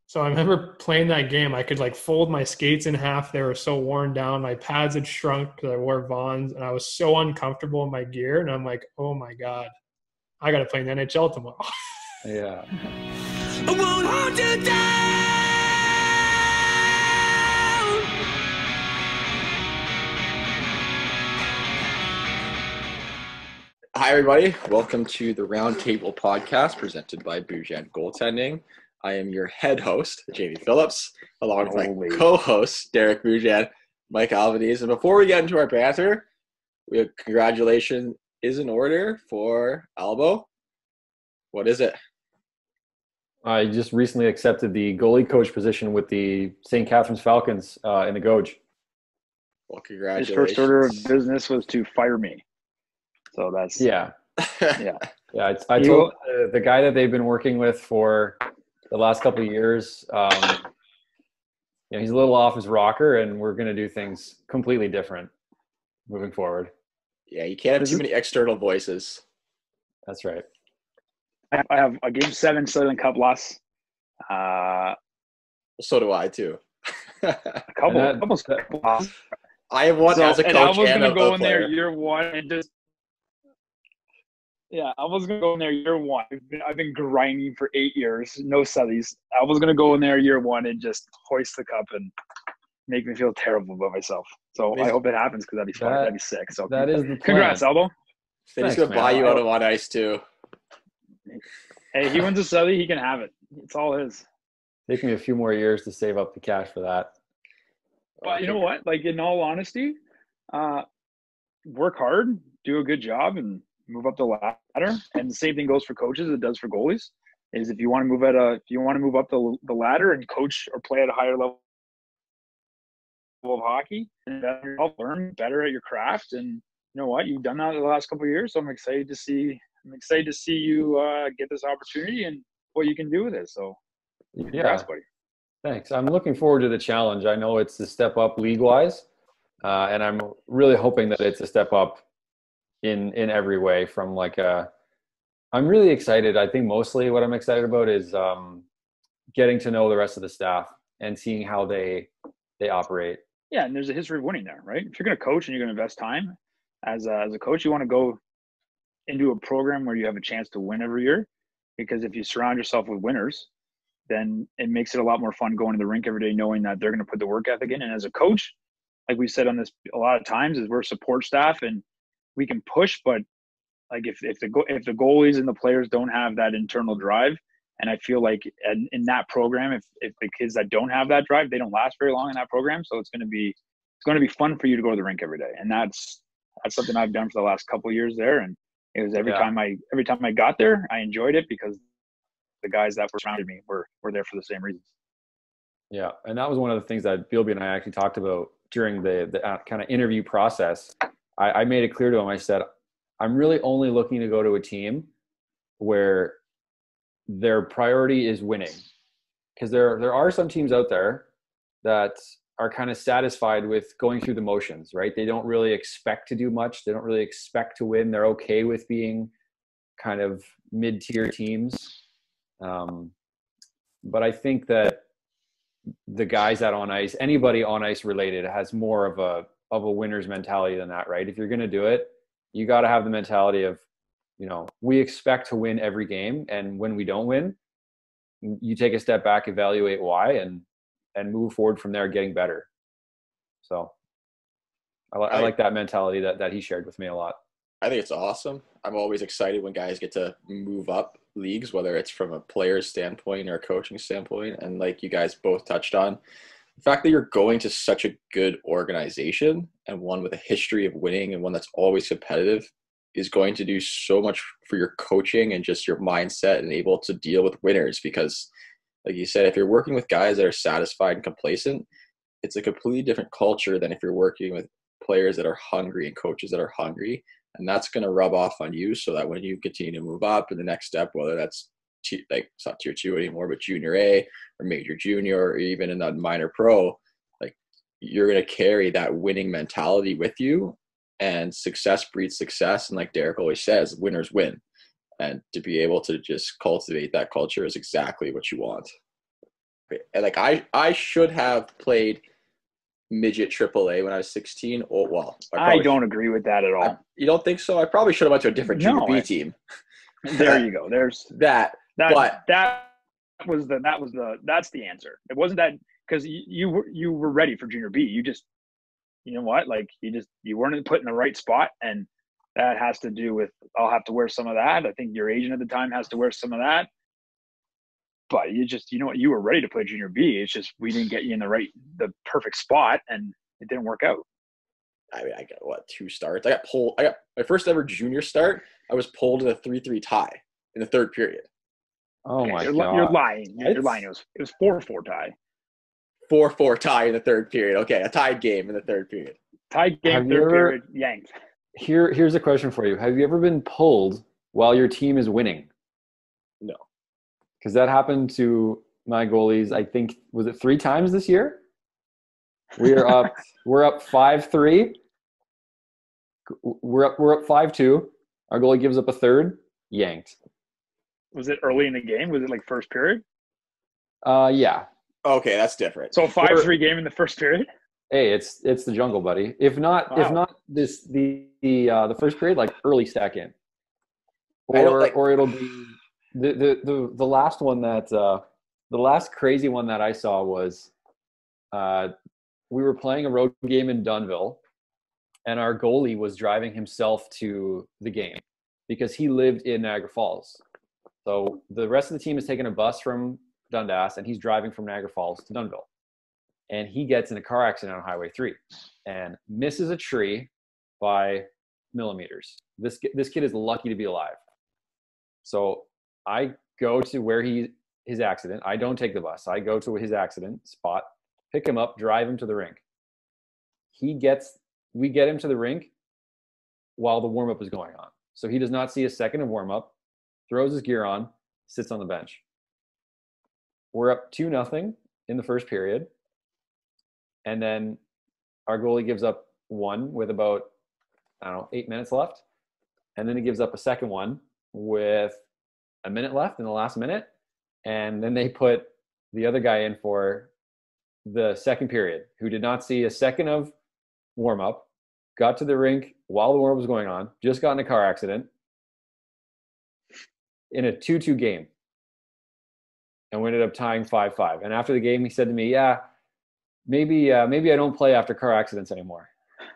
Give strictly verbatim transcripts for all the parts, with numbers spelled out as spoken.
So I remember playing that game. I could like fold my skates in half. They were so worn down. My pads had shrunk because I wore Vons, and I was so uncomfortable in my gear. And I'm like, oh my god, I got to play in the N H L tomorrow. Yeah. I won't hold you down. Hi, everybody. Welcome to the Roundtable Podcast presented by Bougent Goaltending. I am your head host, Jamie Phillips, along with my Holy. co-host, Derek Bougent, Mike Albanese. And before we get into our banter, we have congratulations is in order for Albo. What is it? I just recently accepted the goalie coach position with the Saint Catharines Falcons uh, in the Gouge. Well, His congratulations. first order of business was to fire me. So that's Yeah. yeah. Yeah. I, I You- told the, the guy that they've been working with for the last couple of years, um, you know, he's a little off his rocker, and we're going to do things completely different moving forward. Yeah, you can't have too many external voices. That's right. I have, I have a game seven Southern Cup loss. Uh, So do I, too. a couple, And that- couple couple losses. I have one So, as a and I coach was and gonna a, go a in there player. year one and just yeah, I was gonna go in there year one. I've been, I've been grinding for eight years, no Southies. I was gonna go in there year one and just hoist the cup and make me feel terrible about myself. So Maybe- I hope it happens because that'd be fun. That- That'd be sick. So That is the plan. congrats, Aldo. They're just Thanks, going to man. buy you I- out of on ice, too. Hey, he wins a Southie, he can have it. It's all his. Take me a few more years to save up the cash for that. But you know what? Like, in all honesty, uh, work hard, do a good job, and move up the ladder. And the same thing goes for coaches. It does for goalies. Is if you want to move at a, if you want to move up the the ladder and coach or play at a higher level of hockey, and better yourself, learn better at your craft. And you know what? You've done that in the last couple of years. So I'm excited to see. I'm excited to see you uh, get this opportunity and what you can do with it. So, Yeah. congrats, buddy. Thanks. I'm looking forward to the challenge. I know it's a step up league-wise, uh, and I'm really hoping that it's a step up in in every way. From like a, I'm really excited. I think mostly what I'm excited about is um, getting to know the rest of the staff and seeing how they they operate. Yeah, and there's a history of winning there, right? If you're going to coach and you're going to invest time as a, as a coach, you want to go into a program where you have a chance to win every year. Because if you surround yourself with winners, then it makes it a lot more fun going to the rink every day, knowing that they're going to put the work ethic in. And as a coach, like we said on this a lot of times, is we're support staff and we can push, but like if if the go- if the goalies and the players don't have that internal drive, and I feel like in, in that program, if if the kids that don't have that drive, they don't last very long in that program. So it's going to be it's going to be fun for you to go to the rink every day, and that's that's something I've done for the last couple of years there. And it was every Yeah. time I every time I got there, I enjoyed it because the guys that were surrounded me were were there for the same reasons. Yeah, and that was one of the things that Bilby and I actually talked about during the the uh, kind of interview process. I, I made it clear to him. I said, I'm really only looking to go to a team where their priority is winning, because there there are some teams out there that are kind of satisfied with going through the motions, right? They don't really expect to do much. They don't really expect to win. They're okay with being kind of mid-tier teams. Um, but I think that the guys that on ice, anybody on ice related, has more of a of a winner's mentality than that, right? If you're going to do it, you got to have the mentality of, you know, we expect to win every game, and when we don't win, you take a step back, evaluate why, and and move forward from there, getting better. So I, li- I like that mentality that that he shared with me a lot. I think it's awesome. I'm always excited when guys get to move up leagues, whether it's from a player's standpoint or a coaching standpoint. And like you guys both touched on, the fact that you're going to such a good organization and one with a history of winning and one that's always competitive is going to do so much for your coaching and just your mindset and able to deal with winners. Because like you said, if you're working with guys that are satisfied and complacent, it's a completely different culture than if you're working with players that are hungry and coaches that are hungry. And that's going to rub off on you, so that when you continue to move up in the next step, whether that's t- like it's not tier two anymore, but junior A or major junior, or even in that minor pro, like you're going to carry that winning mentality with you, and success breeds success. And like Derek always says, winners win. And to be able to just cultivate that culture is exactly what you want. And like I, I should have played midget triple A when I was sixteen. Oh well, I, I don't agree with that at all. I, you don't think so? I probably should have went to a different junior No, B I- team. There you go. There's That, that. but that was the that was the that's the answer. It wasn't that because you, you were you were ready for junior B. You just you know what like you just you weren't put in the right spot, and that has to do with I'll have to wear some of that. I think your agent at the time has to wear some of that. But you just you know what you were ready to play junior B. It's just we didn't get you in the right the perfect spot, and it didn't work out. I mean, I got what two starts. I got pulled. I got my first ever junior start. I was pulled in a three three tie in the third period. Oh Okay, my you're, god! you're lying. You're, you're It's- lying. It was it was four four tie. four four tie in the third period. Okay, a tied game in the third period. Tied game, Have you third ever- period, yanked. Here, here's a question for you. Have you ever been pulled while your team is winning? No. Because that happened to my goalies. I think was it three times this year. We're up. We're up five three. We're up. We're up five two. Our goalie gives up a third. Yanked. Was it early in the game? Was it like first period? Uh, yeah. Okay, that's different. So five three game in the first period. Hey, it's it's the jungle, buddy. If not, if Wow. not this the the uh, the first period, like early second, I don't or like- or it'll be the the the, the last one that uh, the last crazy one that I saw was uh, we were playing a road game in Dunnville, and our goalie was driving himself to the game because he lived in Niagara Falls. So the rest of the team is taking a bus from Dundas, and he's driving from Niagara Falls to Dunnville. And he gets in a car accident on Highway three and misses a tree by millimeters. This this kid is lucky to be alive. So I go to where he his accident. I don't take the bus. I go to his accident spot, pick him up, drive him to the rink. He gets we get him to the rink while the warm up is going on. So he does not see a second of warm up, throws his gear on, sits on the bench. We're up two nothing in the first period. And then our goalie gives up one with about, I don't know, eight minutes left. And then he gives up a second one with a minute left in the last minute. And then they put the other guy in for the second period, who did not see a second of warm-up, got to the rink while the warm-up was going on, just got in a car accident in a two two game. And we ended up tying five five. And after the game, he said to me, yeah, maybe uh, maybe I don't play after car accidents anymore.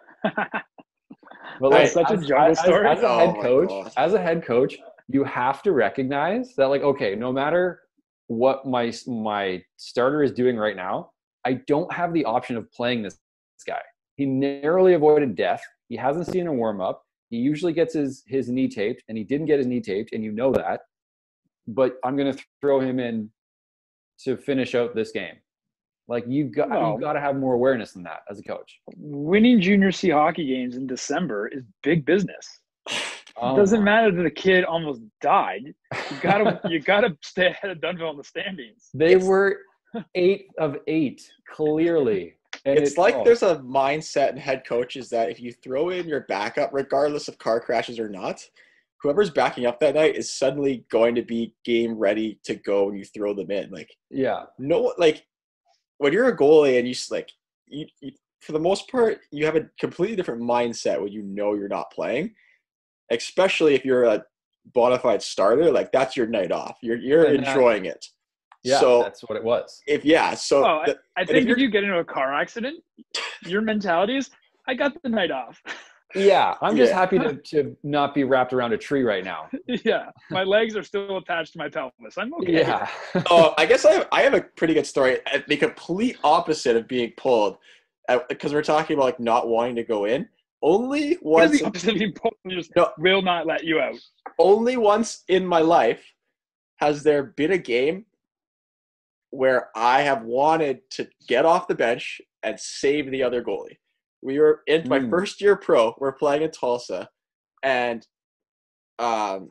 But That's like, such a as, jungle as, story. As a Oh head my coach, God. as a head coach, you have to recognize that, like, okay, no matter what my my starter is doing right now, I don't have the option of playing this, this guy. He narrowly avoided death. He hasn't seen a warm up. He usually gets his his knee taped, and he didn't get his knee taped, and you know that. But I'm going to throw him in to finish out this game. Like, you've got No. you've got to have more awareness than that as a coach. Winning junior C hockey games in December is big business. Oh It doesn't my. matter that the kid almost died. You gotta you gotta stay ahead of Dunnville in the standings. They It's- were eight of eight, clearly. And It's it- like oh, there's a mindset in head coaches that if you throw in your backup, regardless of car crashes or not, whoever's backing up that night is suddenly going to be game ready to go when you throw them in. Like, yeah, no, like when you're a goalie and you s- like, you, you for the most part, you have a completely different mindset when you know you're not playing, especially if you're a bona fide starter. Like, that's your night off. You're you're And that- enjoying it. yeah, so that's what it was. if yeah, so Oh, I, the- I if think if you're- you get into a car accident, your mentality is, I got the night off. Yeah, I'm just Yeah. happy to, to not be wrapped around a tree right now. Yeah, my legs are still attached to my pelvis. I'm okay. Yeah. Oh, I guess I have, I have a pretty good story. At the complete opposite of being pulled, because we're talking about like not wanting to go in. Only What is once, the opposite of being pulled? Just No. will not let you out. only once in my life has there been a game where I have wanted to get off the bench and save the other goalie. We were in my Mm. first year pro. We're playing in Tulsa, and um,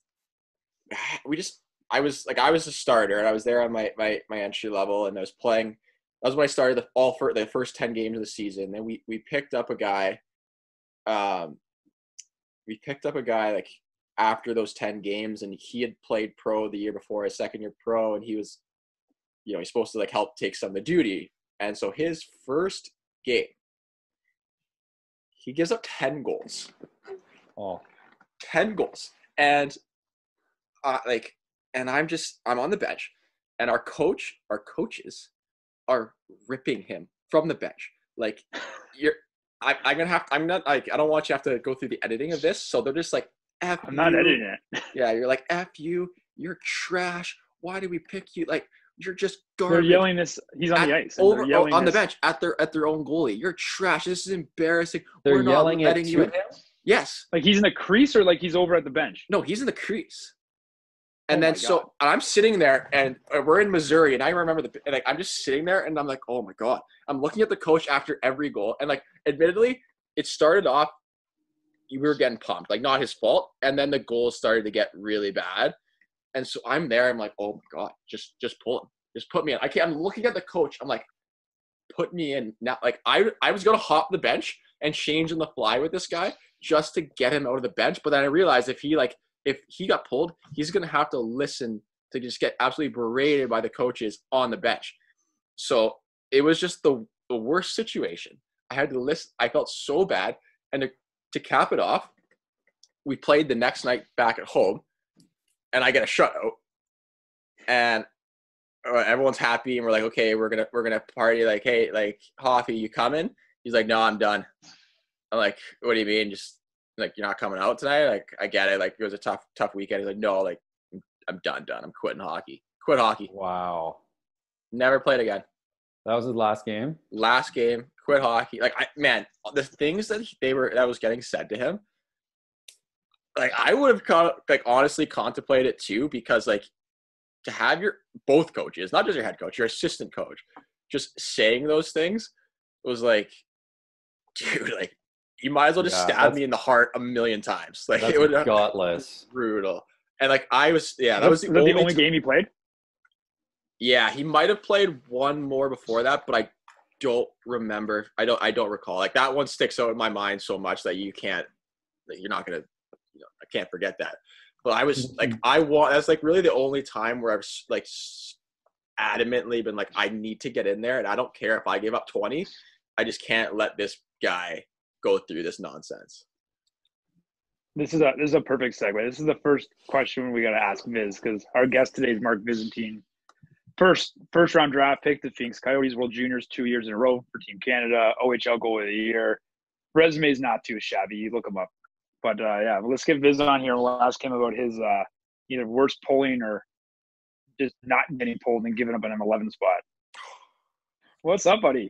we just I was like I was a starter, and I was there on my my my entry level, and I was playing. That was when I started the all for the first ten games of the season. Then we we picked up a guy. Um, we picked up a guy like after those ten games, and he had played pro the year before, his second year pro, and he was you know, he's supposed to like help take some of the duty. And so his first game, he gives up ten goals. Oh, ten goals. And uh, like, and I'm just, I'm on the bench, and our coach, our coaches are ripping him from the bench. Like, you're, I, I'm gonna have, I'm not like, I don't want you to have to go through the editing of this. So they're just like, F I'm not you. editing it. Yeah, you're like, F you, you're trash. Why do we pick you? Like, you're just They're garbage. yelling this. He's on At- the ice. and over they're yelling on the this. bench at their at their own goalie. You're trash. This is embarrassing. they're We're not yelling it letting to you in. him. Yes. Like he's in the crease, or like he's over at the bench. No, he's in the crease. And Oh then my so God. I'm sitting there, and uh, we're in Missouri, and I remember the and, like I'm just sitting there, and I'm like, oh my god. I'm looking at the coach after every goal, and like, admittedly, it started off. We were getting pumped, like not his fault, and then the goals started to get really bad, and so I'm there. I'm like, oh my god, just just pull him, just put me in. I can't. I'm looking at the coach. I'm like, put me in now. Like I I was gonna hop the bench and change on the fly with this guy just to get him out of the bench, but then I realized if he like. If he got pulled, he's going to have to listen to just get absolutely berated by the coaches on the bench. So it was just the, the worst situation. I had to listen. I felt so bad. And to, to cap it off, we played the next night back at home, and I get a shutout. And everyone's happy, and we're like, okay, we're gonna we're gonna party. Like, hey, like Hoffy, you coming? He's like, no, I'm done. I'm like, what do you mean? Just like, you're not coming out tonight? Like, I get it. Like, it was a tough, tough weekend. He's like, no, like, I'm done, done. I'm quitting hockey. Quit hockey. Wow, Never played again. that was his last game. Last game, quit hockey. Like, I man, the things that they were that was getting said to him, like, I would have con- like honestly contemplated it too, because like to have your both coaches, not just your head coach, your assistant coach, just saying those things was like, dude, like. You might as well just Yeah, stab me in the heart a million times. Like That's it would gutless. brutal. And like I was, yeah, that That was was the the only, only t- game he played. Yeah, he might have played one more before that, but I don't remember. I don't. I don't recall. Like that one sticks out in my mind so much that you can't. That you're not gonna. You know, I can't forget that. But I was like, I want. That's like really the only time where I've like adamantly been like, I need to get in there, and I don't care if I give up twenty. I just can't let this guy go through this nonsense. This is a this is a perfect segue. This is the first question we got to ask Viz, because our guest today is Mark Byzantine. First first round draft pick, the Phoenix Coyotes World Juniors two years in a row for Team Canada, O H L Goal of the Year. Resume is not too shabby. You look him up. But uh, yeah, let's get Viz on here and we'll ask him about his uh, either worst pulling or just not getting pulled and giving up an M eleven spot. What's up, buddy?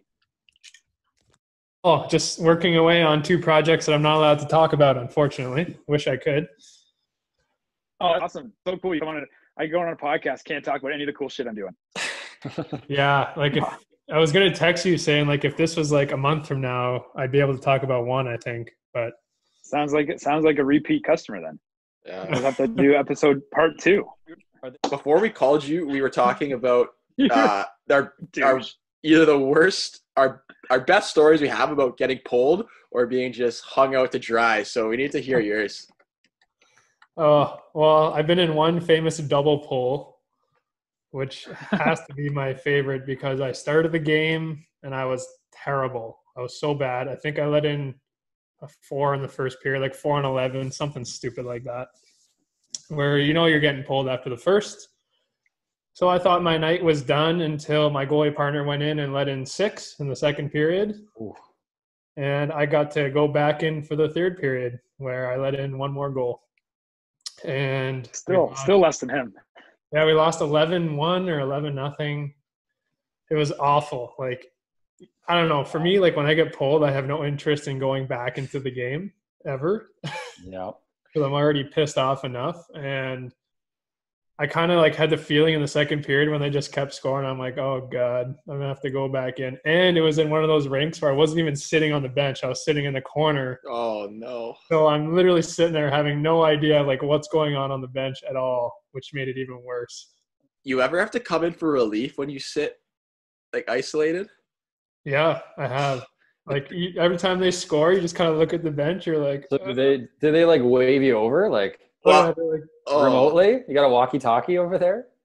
Oh, just working away on two projects that I'm not allowed to talk about, unfortunately. Wish I could. Oh, awesome. So cool. You come on a, I go on a podcast, can't talk about any of the cool shit I'm doing. Yeah, like if I was gonna text you saying like if this was like a month from now, I'd be able to talk about one, I think. But Sounds like it sounds like a repeat customer then. Yeah. We'll have to do episode part two. Before we called you, we were talking about uh, our, our Douche. either the worst, our our best stories we have about getting pulled or being just hung out to dry. So we need to hear yours. oh well, I've been in one famous double pull, which has to be my favorite because I started the game and I was terrible. I was so bad. I think I let in a four in the first period, like four and eleven, something stupid like that. Where you know you're getting pulled after the first. So I thought my night was done until my goalie partner went in and let in six in the second period. Ooh. And I got to go back in for the third period where I let in one more goal. And Still we still less than him. yeah, we lost eleven one or eleven nothing. It was awful. Like, I don't know. For me, like when I get pulled, I have no interest in going back into the game ever Yeah. because I'm already pissed off enough. And I kind of like had the feeling in the second period when they just kept scoring. I'm like, oh God, I'm gonna have to go back in. And it was in one of those rinks where I wasn't even sitting on the bench. I was sitting in the corner. Oh no. So I'm literally sitting there having no idea like what's going on on the bench at all, which made it even worse. You ever have to come in for relief when you sit like isolated? Yeah, I have. Like you, every time they score, you just kind of look at the bench. You're like, So do they did they like wave you over like oh, Well, yeah, they're like, Oh, remotely? You got a walkie-talkie over there?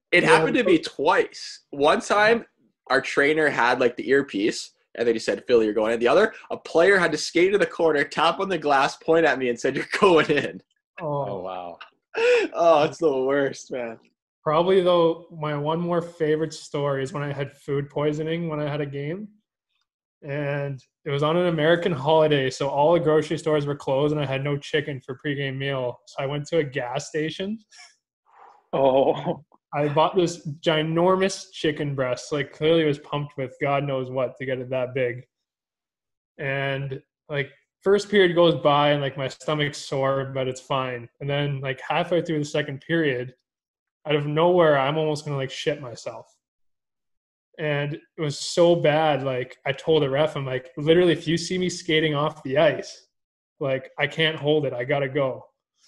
It Yeah. happened to me twice. One time, our trainer had like the earpiece, and then he said, "Philly, you're going in." The other, a player had to skate to the corner, tap on the glass, point at me, and said, "You're going in." Oh Oh, wow. Oh, it's the worst, man. probably though, my one more favorite story is when I had food poisoning when I had a game. And it was on an American holiday, so all the grocery stores were closed, and I had no chicken for pregame meal. So I went to a gas station. Oh, I bought this ginormous chicken breast, like clearly it was pumped with God knows what to get it that big. And like first period goes by, and like my stomach's sore, but it's fine. And then like halfway through the second period, out of nowhere, I'm almost gonna like shit myself. And it was so bad. Like I told the ref, I'm like, literally, if you see me skating off the ice, like I can't hold it. I gotta go.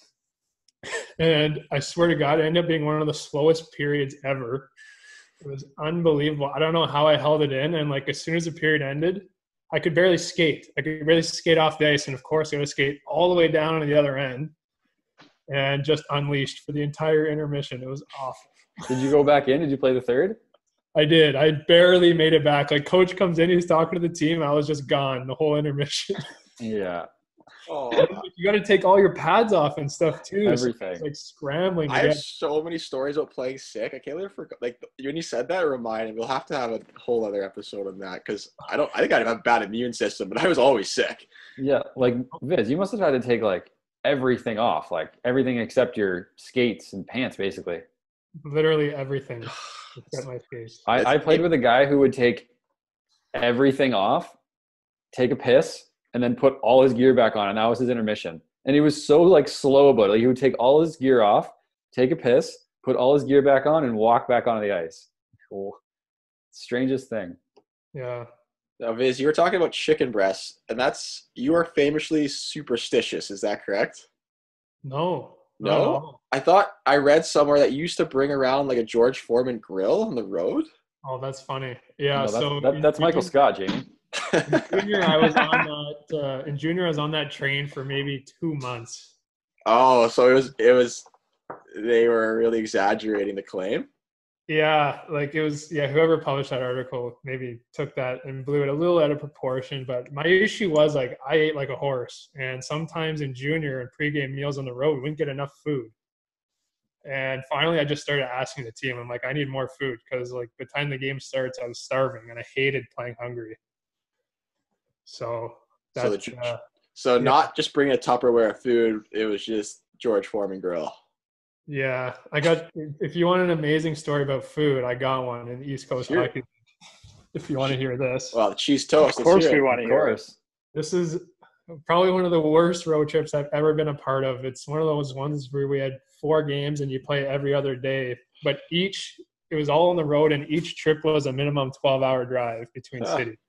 And I swear to God, it ended up being one of the slowest periods ever. It was unbelievable. I don't know how I held it in. And like as soon as the period ended, I could barely skate. I could barely skate off the ice. And of course, I would skate all the way down to the other end and just unleashed for the entire intermission. It was awful. Did you go back in? Did you play the third? I did. I barely made it back. Like coach comes in, he's talking to the team. I was just gone the whole intermission. Yeah. Oh, You got to take all your pads off and stuff too. Everything. So it's like scrambling. To I have get, so many stories about playing sick. I can't even forget. Like when you said that, it reminded me. We'll have to have a whole other episode on that because I don't. I think I have a bad immune system, but I was always sick. Yeah. Like Viz, you must have had to take like everything off, like everything except your skates and pants, basically. literally everything except my face. I, I played with a guy who would take everything off, take a piss, and then put all his gear back on, and that was his intermission. And he was so like slow about it. Like, he would take all his gear off, take a piss, put all his gear back on, and walk back onto the ice. Cool. Strangest thing. Yeah. Now, Viz, you were talking about chicken breasts, and that's you are famously superstitious. Is that correct? No. No? I thought I read somewhere that you used to bring around like a George Foreman grill on the road. Oh, that's funny. Yeah. No, that's, so that, in that's Michael junior- Scott, Jamie. In junior, I was on that. Uh, in junior, I was on that train for maybe two months. Oh, so it was it was they were really exaggerating the claim. Yeah, like it was. Yeah, whoever published that article maybe took that and blew it a little out of proportion. But my issue was like I ate like a horse, and sometimes in junior and pregame meals on the road, we wouldn't get enough food. And finally, I just started asking the team. I'm like, I need more food because like by the time the game starts, I was starving and I hated playing hungry. So So that's the- uh, So Yeah. not just bringing a Tupperware of food, it was just George Foreman grill. yeah. I got. If you want an amazing story about food, I got one in the East Coast Sure. Hockey. If you want to hear this, Well, the cheese of toast. let's course hear we it. want to Of hear it. course. this is probably one of the worst road trips I've ever been a part of. It's one of those ones where we had four games and you play every other day, but each it was all on the road, and each trip was a minimum twelve-hour drive between Ah. cities.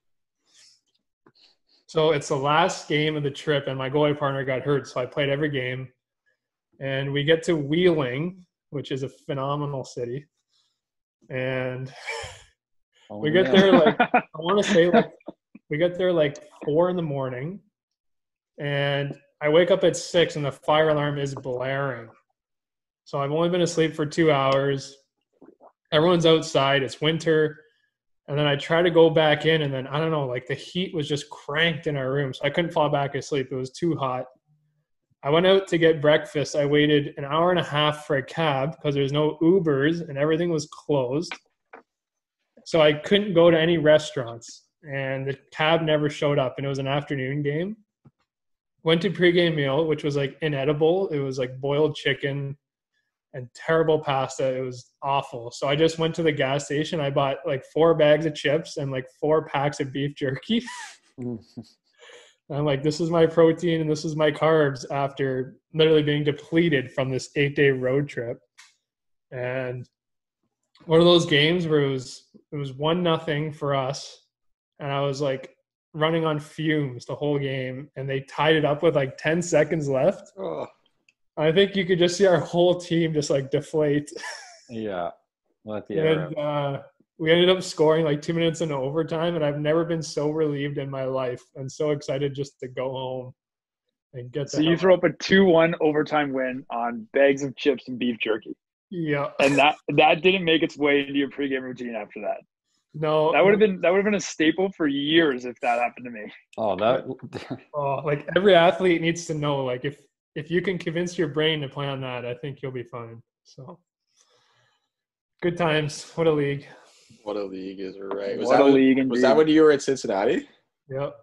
So it's the last game of the trip, and my goalie partner got hurt, so I played every game. And we get to Wheeling, which is a phenomenal city, and Oh, we get man. there like I want to say like we get there like four in the morning, and I wake up at six, and the fire alarm is blaring. So I've only been asleep for two hours. Everyone's outside. It's winter. And then I try to go back in, and then I don't know, like the heat was just cranked in our room. So I couldn't fall back asleep. It was too hot. I went out to get breakfast. I waited an hour and a half for a cab because there's no Ubers and everything was closed. So I couldn't go to any restaurants, and the cab never showed up, and it was an afternoon game. Went to pregame meal, which was like inedible. It was like boiled chicken and terrible pasta. It was awful. So I just went to the gas station. I bought like four bags of chips and like four packs of beef jerky. I'm like, this is my protein and this is my carbs after literally being depleted from this eight-day road trip. And one of those games where it was it was one nothing for us, and I was like running on fumes the whole game, and they tied it up with like ten seconds left. Oh, I think you could just see our whole team just like deflate. Yeah. Let the air And out. uh, we ended up scoring like two minutes into overtime, and I've never been so relieved in my life and so excited just to go home and get So the you hell throw up a two one overtime win on bags of chips and beef jerky. Yeah. and that that didn't make its way into your pregame routine after that. No. That would have been that would have been a staple for years if that happened to me. Oh, that. Oh, like every athlete needs to know, like if if you can convince your brain to play on that, I think you'll be fine. So good times. What a league. What a league is right. Was What that a when, league was indeed. that when you were at Cincinnati? Yep.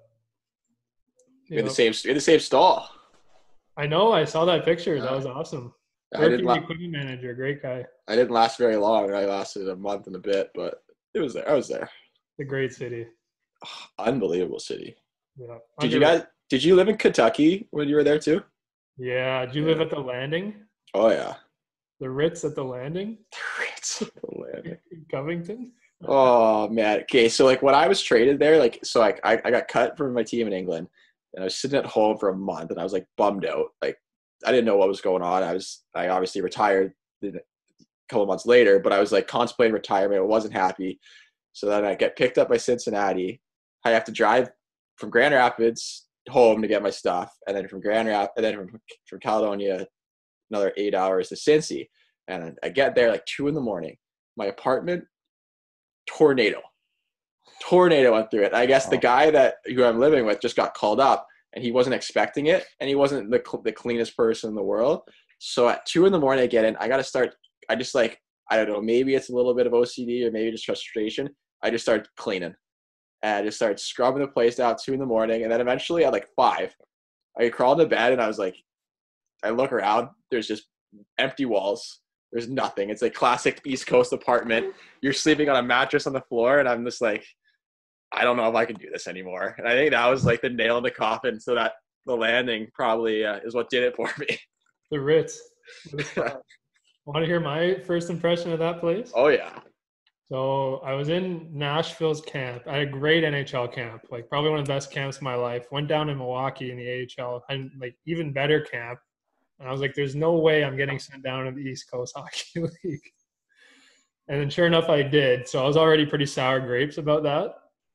In Yep. the same in the same stall. I know. I saw that picture. That Yeah. was awesome. I Berkey, didn't the la- equipment manager, great guy. I didn't last very long. I lasted a month and a bit, but it was there. I was there. It's a great city. Unbelievable city. Yeah. Did you Under- guys did you live in Kentucky when you were there too? Yeah. Did you live at the Landing? Oh yeah. The Ritz at the Landing It's Landing. in Covington? Oh man. Okay, so like when I was traded there, like so like I, I got cut from my team in England and I was sitting at home for a month and I was like bummed out. Like I didn't know what was going on. I was I obviously retired a couple months later, but I was like contemplating retirement. I wasn't happy. So then I get picked up by Cincinnati. I have to drive from Grand Rapids home to get my stuff, and then from Grand Rapids, and then from from Caledonia, another eight hours to Cincy. And I get there like two in the morning. My apartment, tornado, tornado went through it. I guess the guy that who I'm living with just got called up, and he wasn't expecting it, and he wasn't the the cleanest person in the world. So at two in the morning, I get in. I got to start. I just like I don't know. Maybe it's a little bit of O C D or maybe just frustration. I just started cleaning. And I just started scrubbing the place out two in the morning. And then eventually at like five, I crawled into bed and I was like, I look around, there's just empty walls. There's nothing. It's a classic East Coast apartment. You're sleeping on a mattress on the floor. And I'm just like, I don't know if I can do this anymore. And I think that was like the nail in the coffin. So that the Landing probably uh, is what did it for me. The Ritz. Want to hear my first impression of that place? Oh yeah. So I was in Nashville's camp. I had a great N H L camp, like probably one of the best camps of my life. Went down to Milwaukee in the A H L, and like even better camp. And I was like, "There's no way I'm getting sent down to the East Coast Hockey League." And then, sure enough, I did. So I was already pretty sour grapes about that.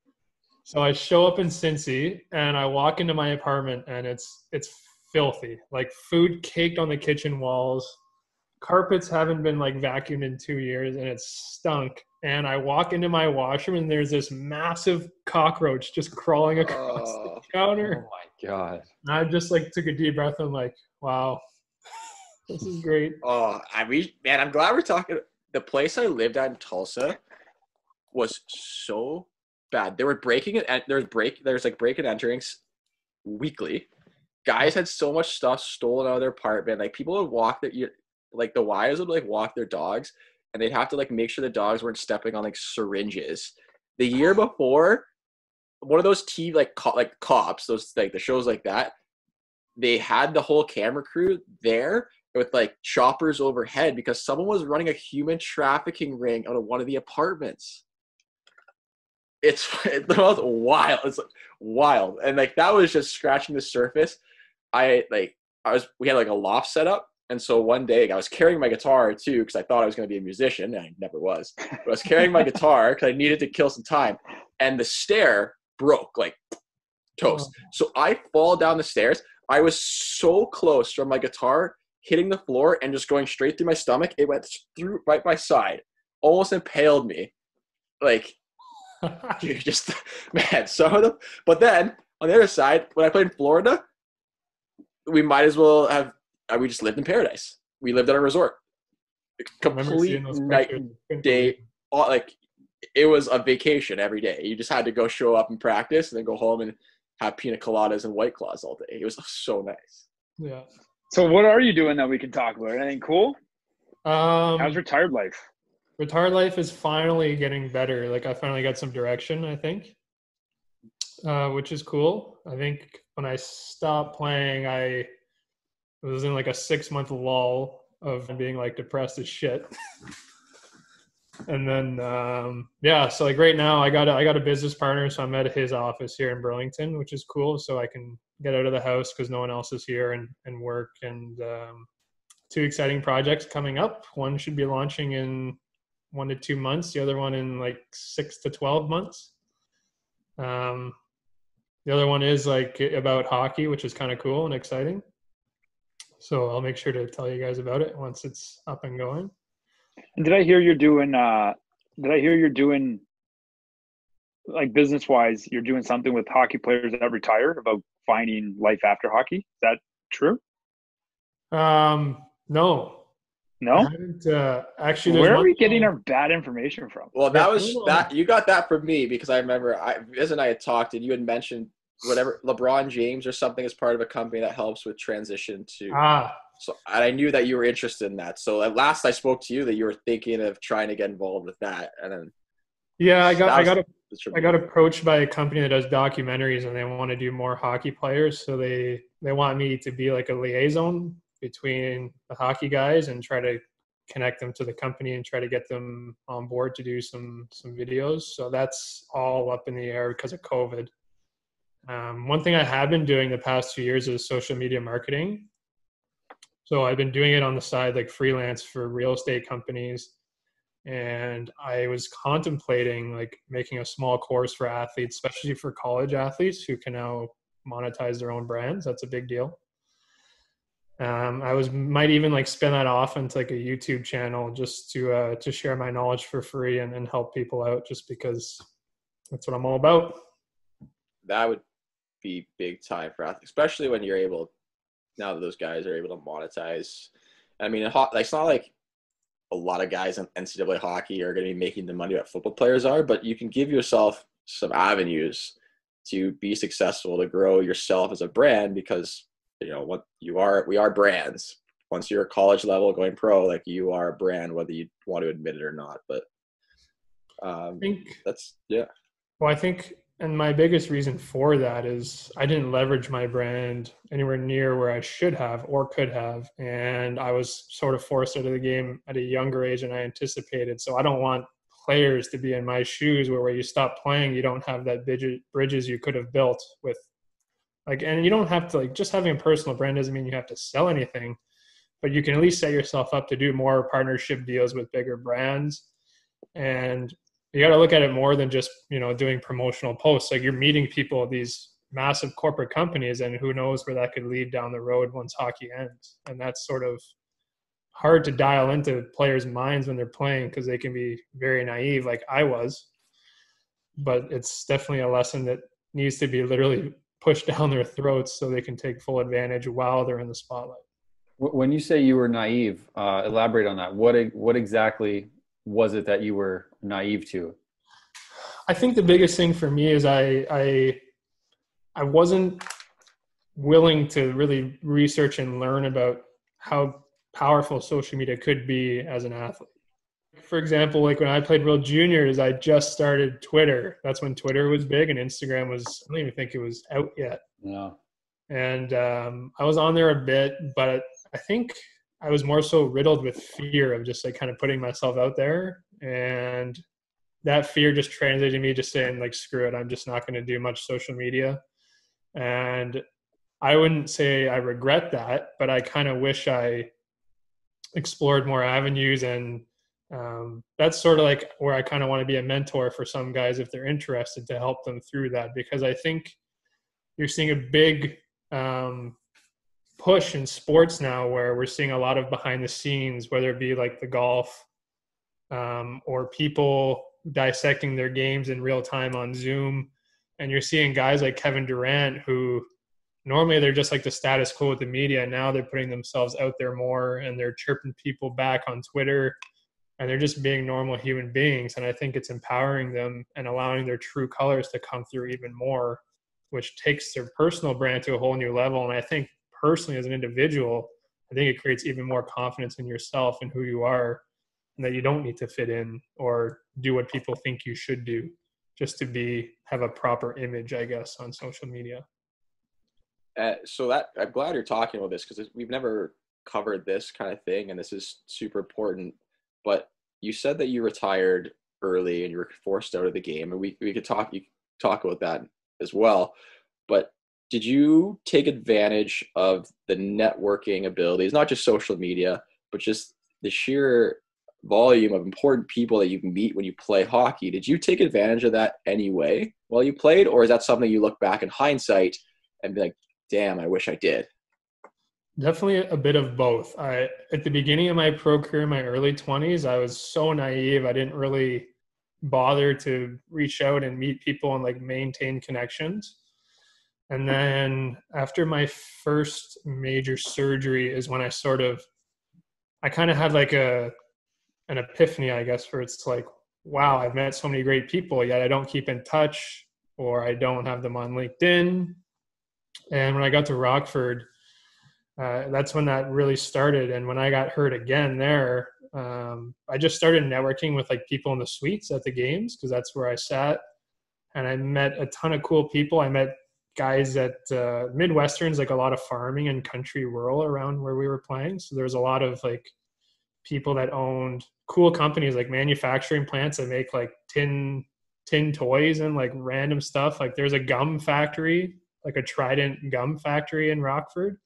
So I show up in Cincy, and I walk into my apartment, and it's it's filthy, like food caked on the kitchen walls. Carpets haven't been like vacuumed in two years and it stunk. And I walk into my washroom and there's this massive cockroach just crawling across Oh. the counter. Oh my god. And I just like took a deep breath and like, wow, this is great. Oh, I mean, man, I'm glad we're talking. The place I lived at in Tulsa was so bad. They were breaking it. There's break. There's like break and enterings weekly. Guys had so much stuff stolen out of their apartment. Like people would walk that you. Like the wives would like walk their dogs and they'd have to like make sure the dogs weren't stepping on like syringes. The year before, one of those T V like co- like cops, those like the shows like that, they had the whole camera crew there with like choppers overhead because someone was running a human trafficking ring out of one of the apartments. It's it's the most wild. It's like wild, and like that was just scratching the surface. I like I was we had like a loft set up. And so one day I was carrying my guitar too because I thought I was going to be a musician. And I never was. But I was carrying my guitar because I needed to kill some time. And the stair broke, like toast. Oh. So I fall down the stairs. I was so close from my guitar hitting the floor and just going straight through my stomach. It went through right my side, almost impaled me. Like, dude, just, man, some of them. But then on the other side, when I played in Florida, we might as well have, Uh, we just lived in paradise. We lived at a resort. Complete night and day. All, like it was a vacation every day. You just had to go show up and practice and then go home and have pina coladas and White Claws all day. It was so nice. Yeah. So what are you doing that we can talk about? Anything cool? Um, How's retired life? Retired life is finally getting better. Like I finally got some direction, I think, uh, which is cool. I think when I stopped playing, I it was in like a six month lull of being like depressed as shit. And then, um, yeah, so like right now I got a, I got a business partner. So I'm at his office here in Burlington, which is cool. So I can get out of the house because no one else is here and, and work. And um, two exciting projects coming up. One should be launching in one to two months. The other one in like six to twelve months. Um, the other one is like about hockey, which is kind of cool and exciting. So I'll make sure to tell you guys about it once it's up and going. And did I hear you're doing? Uh, did I hear you're doing, like business wise, you're doing something with hockey players that retire about finding life after hockey? Is that true? Um, no, I No. haven't. Uh, actually, there's Where are one we getting guy- our bad information from? Well, Yeah, that I was don't know. that you got that from me because I remember I Viz and I had talked and you had mentioned whatever LeBron James or something as part of a company that helps with transition to. Ah, So and I knew that you were interested in that. So at last I spoke to you that you were thinking of trying to get involved with that, and then yeah, I got, that I was- got a was from I me. got approached by a company that does documentaries and they want to do more hockey players. So they, they want me to be like a liaison between the hockey guys and try to connect them to the company and try to get them on board to do some, some videos. So that's all up in the air because of COVID. Um, one thing I have been doing the past two years is social media marketing. So I've been doing it on the side, like freelance for real estate companies. And I was contemplating like making a small course for athletes, especially for college athletes who can now monetize their own brands. That's a big deal. Um, I was might even like spin that off into like a YouTube channel just to uh, to share my knowledge for free and, and help people out, just because that's what I'm all about. That would be big time for athletes, especially when you're able. Now that those guys are able to monetize, I mean, like it's not like a lot of guys in N C double A hockey are going to be making the money that football players are, but you can give yourself some avenues to be successful, to grow yourself as a brand, because you know what you are. We are brands. Once you're college level going pro, like you are a brand, whether you want to admit it or not. But um, I think that's yeah. Well, I think, and my biggest reason for that is I didn't leverage my brand anywhere near where I should have or could have. And I was sort of forced out of the game at a younger age than I anticipated. So I don't want players to be in my shoes where, where you stop playing, you don't have that bridge- bridges you could have built with, like, and you don't have to, like, just having a personal brand doesn't mean you have to sell anything, but you can at least set yourself up to do more partnership deals with bigger brands. And you got to look at it more than just, you know, doing promotional posts. Like, you're meeting people at these massive corporate companies, and who knows where that could lead down the road once hockey ends. And that's sort of hard to dial into players' minds when they're playing, because they can be very naive, like I was. But it's definitely a lesson that needs to be literally pushed down their throats so they can take full advantage while they're in the spotlight. When you say you were naive, uh, elaborate on that. What what exactly was it that you were naive to? I think the biggest thing for me is I I I wasn't willing to really research and learn about how powerful social media could be as an athlete. For example, like when I played World Juniors, I just started Twitter. That's when Twitter was big and Instagram was, I don't even think it was out yet. No. And um, I was on there a bit, but I think I was more so riddled with fear of just like kind of putting myself out there. And that fear just translated me just saying like, screw it, I'm just not going to do much social media. And I wouldn't say I regret that, but I kind of wish I explored more avenues. And um, that's sort of like where I kind of want to be a mentor for some guys if they're interested, to help them through that, because I think you're seeing a big um, push in sports now where we're seeing a lot of behind the scenes, whether it be like the golf um, or people dissecting their games in real time on Zoom. And you're seeing guys like Kevin Durant, who normally they're just like the status quo with the media. And now they're putting themselves out there more, and they're chirping people back on Twitter, and they're just being normal human beings. And I think it's empowering them and allowing their true colors to come through even more, which takes their personal brand to a whole new level. And I think personally as an individual, I think it creates even more confidence in yourself and who you are, and that you don't need to fit in or do what people think you should do just to be, have a proper image, I guess, on social media. Uh, so that I'm glad you're talking about this, because we've never covered this kind of thing, and this is super important. But you said that you retired early and you were forced out of the game, and we we could talk you talk about that as well. But did you take advantage of the networking abilities, not just social media, but just the sheer volume of important people that you meet when you play hockey? Did you take advantage of that anyway while you played, or is that something you look back in hindsight and be like, damn, I wish I did? Definitely a bit of both. I at the beginning of my pro career, in my early twenties, I was so naive. I didn't really bother to reach out and meet people and like maintain connections. And then after my first major surgery is when I sort of I kind of had like a an epiphany, I guess, where it's like, wow, I've met so many great people, yet I don't keep in touch or I don't have them on LinkedIn. And when I got to Rockford, uh, that's when that really started. And when I got hurt again there, um, I just started networking with like people in the suites at the games because that's where I sat. And I met a ton of cool people. I met guys at uh, Midwesterns, like a lot of farming and country rural around where we were playing. So there was a lot of like people that owned cool companies, like manufacturing plants that make like tin tin toys and like random stuff. Like there's a gum factory, like a Trident gum factory in Rockford.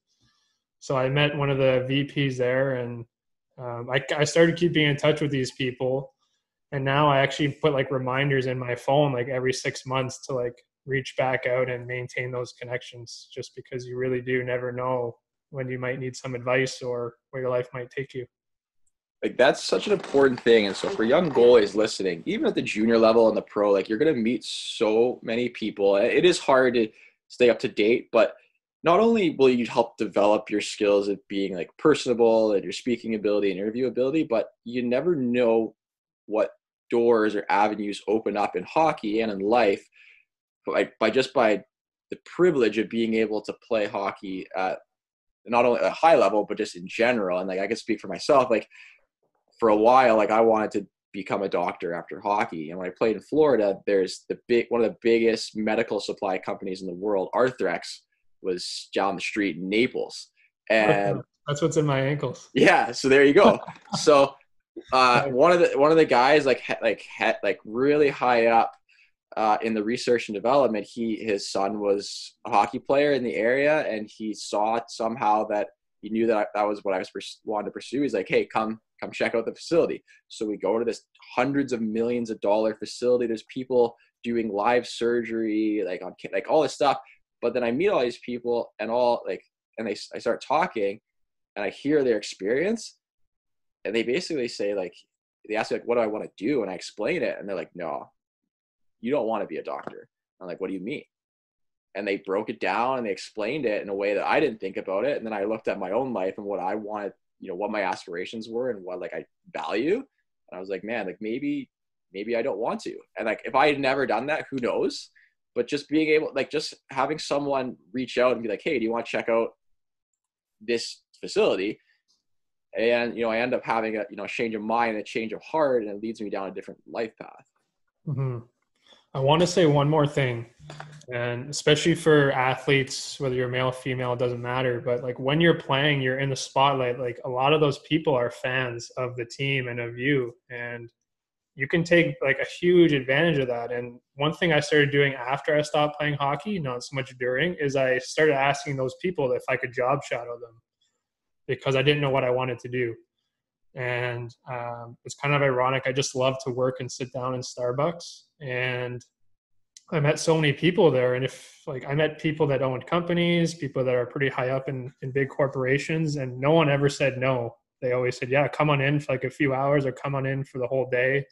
So I met one of the V Ps there, and um, I, I started keeping in touch with these people. And now I actually put like reminders in my phone, like every six months to like reach back out and maintain those connections, just because you really do never know when you might need some advice or where your life might take you. Like that's such an important thing. And so for young goalies listening, even at the junior level and the pro, like you're going to meet so many people. It is hard to stay up to date, but not only will you help develop your skills at being like personable and your speaking ability and interview ability, but you never know what doors or avenues open up in hockey and in life by, by just by the privilege of being able to play hockey at not only at a high level, but just in general. And like, I can speak for myself, like for a while, like I wanted to become a doctor after hockey. And when I played in Florida, there's the big, one of the biggest medical supply companies in the world, Arthrex, was down the street in Naples. And that's what's in my ankles. Yeah. So there you go. So uh, one of the, one of the guys like, like, like really high up uh, in the research and development, he, his son was a hockey player in the area, and he saw somehow that he knew that I, that was what I was pers- wanted to pursue. He's like, hey, come, come check out the facility. So we go to this hundreds of millions of dollar facility. There's people doing live surgery, like on, like all this stuff. But then I meet all these people and all like, and they, I start talking and I hear their experience, and they basically say like, they ask me like, what do I want to do? And I explain it, and they're like, no, you don't want to be a doctor. I'm like, what do you mean? And they broke it down and they explained it in a way that I didn't think about it. And then I looked at my own life and what I wanted, you know, what my aspirations were and what like I value. And I was like, man, like maybe, maybe I don't want to. And like, if I had never done that, who knows? But just being able, like just having someone reach out and be like, hey, do you want to check out this facility? And, you know, I end up having a, you know, change of mind, a change of heart, and it leads me down a different life path. Mm-hmm. I want to say one more thing, and especially for athletes, whether you're male or female, it doesn't matter. But like when you're playing, you're in the spotlight. Like a lot of those people are fans of the team and of you, and you can take like a huge advantage of that. And one thing I started doing after I stopped playing hockey, not so much during, is I started asking those people if I could job shadow them, because I didn't know what I wanted to do. And um, it's kind of ironic. I just love to work and sit down in Starbucks, and I met so many people there. And if like I met people that owned companies, people that are pretty high up in, in big corporations, and no one ever said no. They always said, yeah, come on in for like a few hours or come on in for the whole day.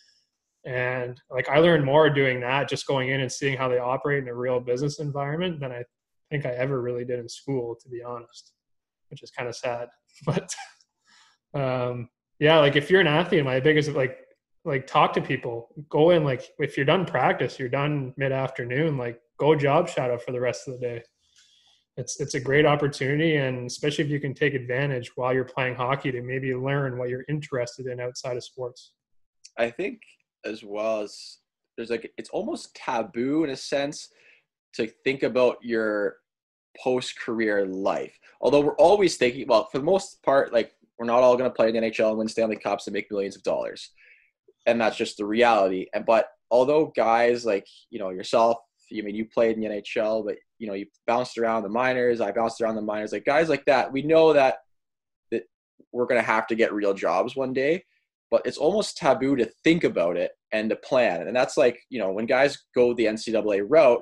And like I learned more doing that, just going in and seeing how they operate in a real business environment, than I think I ever really did in school, to be honest, which is kind of sad. But um, yeah, like if you're an athlete, my biggest, like, like talk to people, go in, like if you're done practice, you're done mid-afternoon, like go job shadow for the rest of the day. It's, it's a great opportunity. And especially if you can take advantage while you're playing hockey to maybe learn what you're interested in outside of sports. I think as well as there's like, it's almost taboo in a sense to think about your post-career life. Although we're always thinking, well, for the most part, like we're not all going to play in the N H L and win Stanley Cups and make millions of dollars. And that's just the reality. And, but although guys like, you know, yourself, I mean, you played in the N H L, but you know, you bounced around the minors, I bounced around the minors, like guys like that, we know that, that we're going to have to get real jobs one day, but it's almost taboo to think about it and to plan. And that's like, you know, when guys go the N C double A route,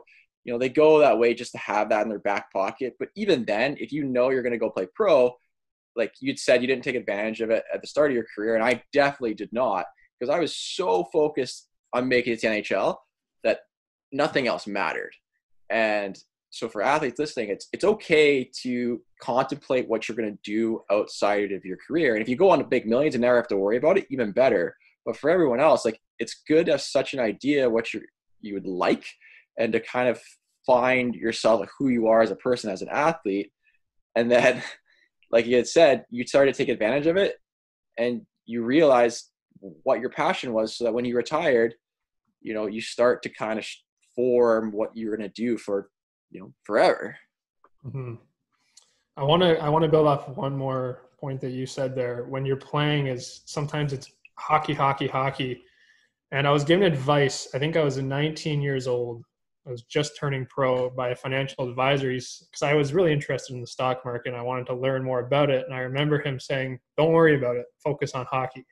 you know, they go that way just to have that in their back pocket. But even then, if you know you're going to go play pro, like you'd said, you didn't take advantage of it at the start of your career. And I definitely did not, because I was so focused on making it to N H L that nothing else mattered. And so for athletes listening, it's it's okay to contemplate what you're going to do outside of your career. And if you go on to big millions and never have to worry about it, even better. But for everyone else, like, it's good to have such an idea of what you you would like, and to kind of find yourself, like, who you are as a person, as an athlete. And then, like you had said, you started to take advantage of it, and you realized what your passion was, so that when you retired, you know, you start to kind of form what you're going to do for, you know, forever. Mm-hmm. I want to I want to build off one more point that you said there. When you're playing, is sometimes it's hockey, hockey, hockey. And I was given advice. I think I was nineteen years old. I was just turning pro by a financial advisor, because I was really interested in the stock market and I wanted to learn more about it. And I remember him saying, "Don't worry about it. Focus on hockey."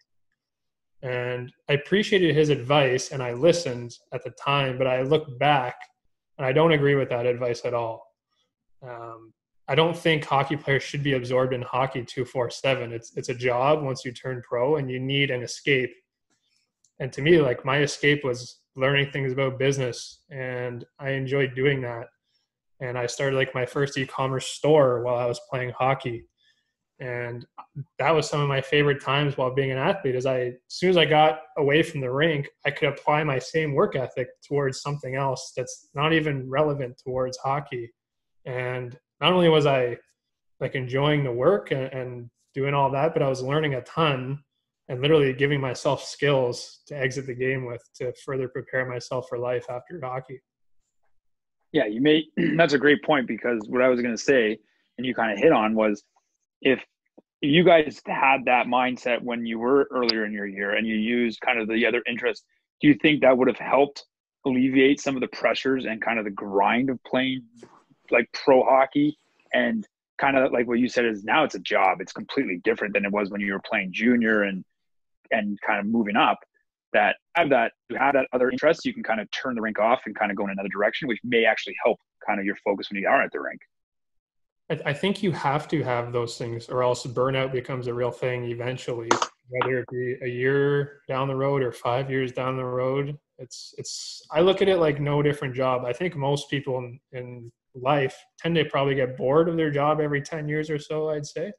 And I appreciated his advice and I listened at the time, but I look back and I don't agree with that advice at all. Um, I don't think hockey players should be absorbed in hockey two forty-seven. It's it's a job once you turn pro, and you need an escape. And to me, like, my escape was learning things about business, and I enjoyed doing that. And I started like my first e-commerce store while I was playing hockey. And that was some of my favorite times while being an athlete, is I, as soon as I got away from the rink, I could apply my same work ethic towards something else that's not even relevant towards hockey. And not only was I like enjoying the work and, and doing all that, but I was learning a ton and literally giving myself skills to exit the game with, to further prepare myself for life after hockey. Yeah, you made that's a great point, because what I was going to say, and you kind of hit on, was if you guys had that mindset when you were earlier in your year and you used kind of the other interests, do you think that would have helped alleviate some of the pressures and kind of the grind of playing like pro hockey? And kind of like what you said, is now it's a job. It's completely different than it was when you were playing junior and and kind of moving up. That have that you have that other interest, you can kind of turn the rink off and kind of go in another direction, which may actually help kind of your focus when you are at the rink. I think you have to have those things, or else burnout becomes a real thing eventually, whether it be a year down the road or five years down the road. It's, it's, I look at it like no different job. I think most people in, in life tend to probably get bored of their job every ten years or so, I'd say.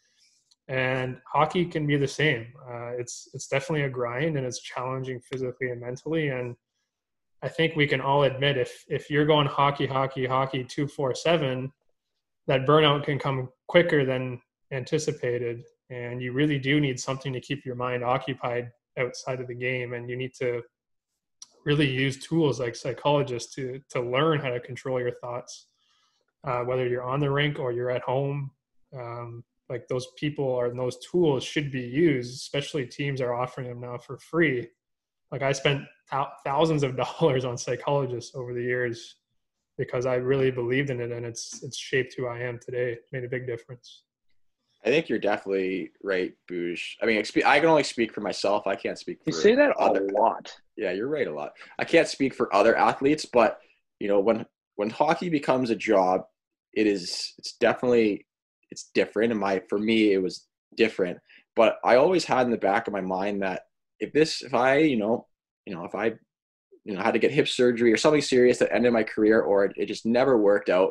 And hockey can be the same. Uh, it's, it's definitely a grind, and it's challenging physically and mentally. And I think we can all admit, if, if you're going hockey, hockey, hockey two forty-seven, that burnout can come quicker than anticipated. And you really do need something to keep your mind occupied outside of the game. And you need to really use tools like psychologists to, to learn how to control your thoughts, uh, whether you're on the rink or you're at home. Um, like those people or those tools should be used, especially teams are offering them now for free. Like, I spent th- thousands of dollars on psychologists over the years, because I really believed in it, and it's it's shaped who I am today. It made a big difference. I think you're definitely right, Boosh. I mean, I can only speak for myself. I can't speak for You say that other, a lot. Yeah, you're right a lot. I can't speak for other athletes, but, you know, when when hockey becomes a job, it is it's definitely it's different. And my for me, it was different. But I always had in the back of my mind that if this, if I, you know, you know, if I you know, had to get hip surgery or something serious that ended my career, or it, it just never worked out,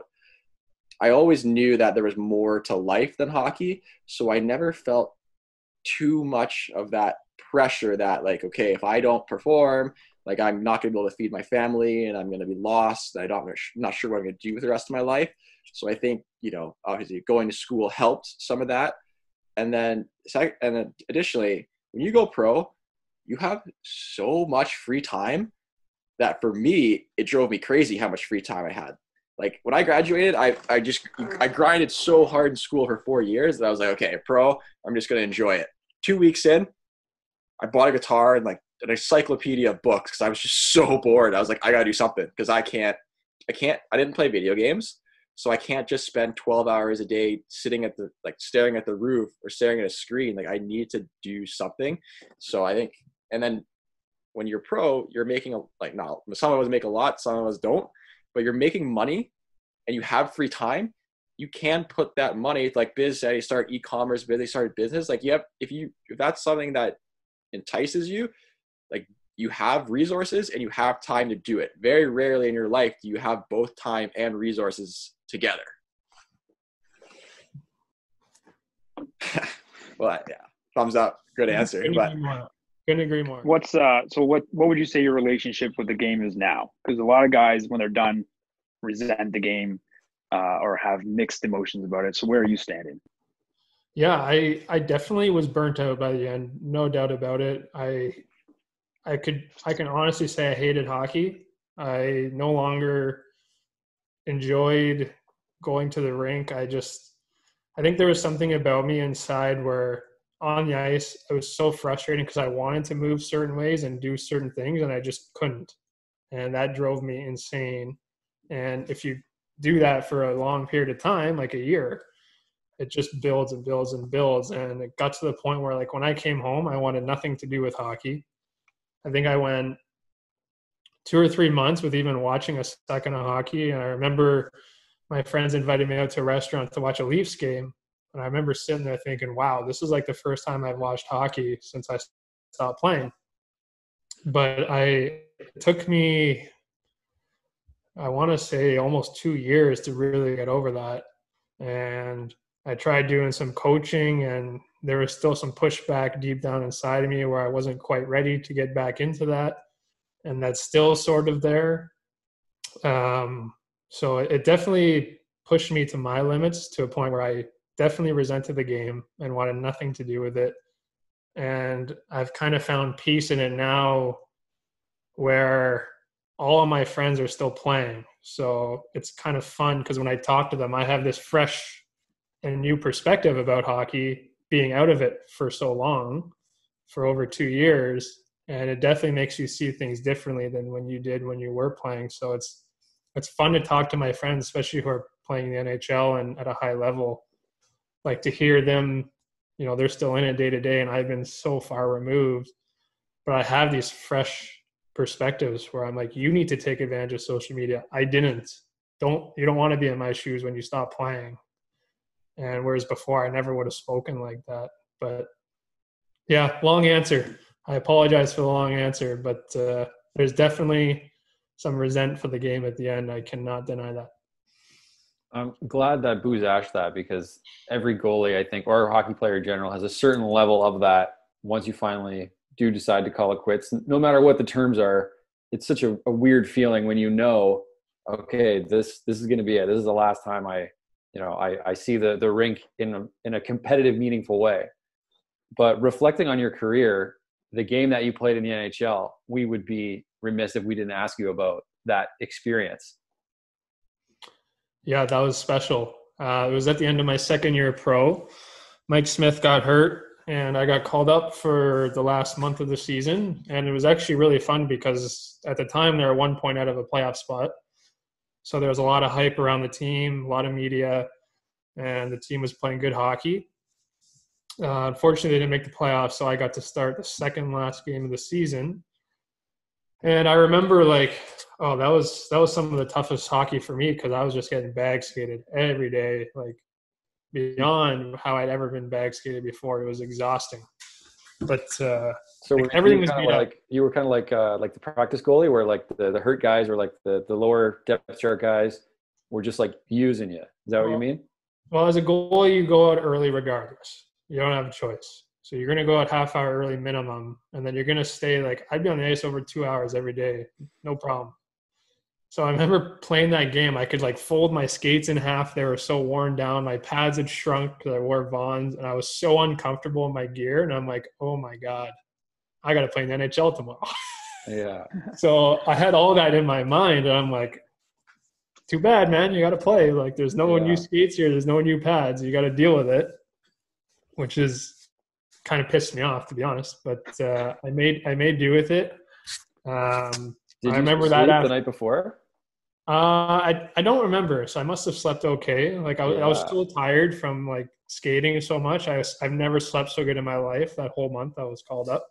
I always knew that there was more to life than hockey. So I never felt too much of that pressure that, like, okay, if I don't perform, like, I'm not going to be able to feed my family and I'm going to be lost. I don't, I'm not sure what I'm going to do with the rest of my life. So I think, you know, obviously going to school helped some of that. And then, and then additionally, when you go pro, you have so much free time that for me, it drove me crazy how much free time I had. Like, when I graduated, I, I just, I grinded so hard in school for four years that I was like, okay, pro, I'm just going to enjoy it. Two weeks in, I bought a guitar and like an encyclopedia of books, because I was just so bored. I was like, I got to do something, because I can't, I can't, I didn't play video games. So I can't just spend twelve hours a day sitting at the, like staring at the roof or staring at a screen. Like, I need to do something. So I think, and then when you're pro, you're making a, like, not some of us make a lot, some of us don't. but you're making money and you have free time, you can put that money, like Biz said, he started e-commerce, Biz, they started business. Like, yep, if you, if that's something that entices you, like you have resources and you have time to do it. Very rarely in your life do you have both time and resources together. Well, yeah, thumbs up. Good answer. Couldn't But agree more. Couldn't agree more. What's uh? So what? What would you say your relationship with the game is now? Because a lot of guys, when they're done, resent the game, uh, or have mixed emotions about it. So where are you standing? Yeah, I I definitely was burnt out by the end, no doubt about it. I I could I can honestly say I hated hockey. I no longer enjoyed going to the rink. I just I think there was something about me inside where on the ice it was so frustrating because I wanted to move certain ways and do certain things and I just couldn't. And that drove me insane. And if you do that for a long period of time, like a year, it just builds and builds and builds. And it got to the point where, like, when I came home, I wanted nothing to do with hockey. I think I went two or three months with even watching a second of hockey. And I remember my friends invited me out to a restaurant to watch a Leafs game. And I remember sitting there thinking, wow, this is like the first time I've watched hockey since I stopped playing. But I, it took me, I want to say almost two years to really get over that. And I tried doing some coaching and there was still some pushback deep down inside of me where I wasn't quite ready to get back into that. And that's still sort of there. Um, so it definitely pushed me to my limits to a point where I definitely resented the game and wanted nothing to do with it. And I've kind of found peace in it now where all of my friends are still playing. So it's kind of fun because when I talk to them, I have this fresh and new perspective about hockey, being out of it for so long, for over two years. And it definitely makes you see things differently than when you did when you were playing. So it's it's fun to talk to my friends, especially who are playing the N H L and at a high level, like to hear them, you know, they're still in it day to day and I've been so far removed, but I have these fresh perspectives where I'm like, you need to take advantage of social media. I didn't. Don't, you don't want to be in my shoes when you stop playing. And whereas before I never would have spoken like that. But yeah, long answer. I apologize for the long answer, but uh, there's definitely some resent for the game at the end. I cannot deny that. I'm glad that Booz asked that because every goalie, I think, or hockey player in general, has a certain level of that once you finally do decide to call it quits. No matter what the terms are, it's such a, a weird feeling when you know, okay, this this is going to be it. This is the last time I, you know, I, I see the the rink in a, in a competitive, meaningful way. But reflecting on your career, the game that you played in the N H L, we would be remiss if we didn't ask you about that experience. Yeah, that was special. Uh, it was at the end of my second year pro. Mike Smith got hurt, and I got called up for the last month of the season. And it was actually really fun because at the time they were one point out of a playoff spot. So there was a lot of hype around the team, a lot of media, and the team was playing good hockey. Uh, unfortunately, they didn't make the playoffs, so I got to start the second last game of the season. And I remember, like, oh, that was that was some of the toughest hockey for me because I was just getting bag skated every day, like beyond how I'd ever been bag skated before. It was exhausting. But uh, so like, everything was beat like up. You were kind of like uh, like the practice goalie, where like the, the hurt guys or like the, the lower depth chart guys were just like using you. Is that well, what you mean? Well, as a goalie, you go out early regardless. You don't have a choice. So you're going to go out half hour early minimum, and then you're going to stay like I'd be on the ice over two hours every day, no problem. So I remember playing that game. I could like fold my skates in half. They were so worn down. My pads had shrunk because I wore Vons, and I was so uncomfortable in my gear. And I'm like, oh my God, I got to play in the N H L tomorrow. Yeah. So I had all that in my mind, and I'm like, too bad, man. You got to play. Like, there's no Yeah. new skates here. There's no new pads. You got to deal with it, which is kind of pissed me off, to be honest. But uh, I made I made do with it. Um, Did I you remember sleep that the after, night before? uh, I I don't remember, so I must have slept okay. Like I, was- I was Yeah. still tired from like skating so much. I was, I've never slept so good in my life. That whole month I was called up,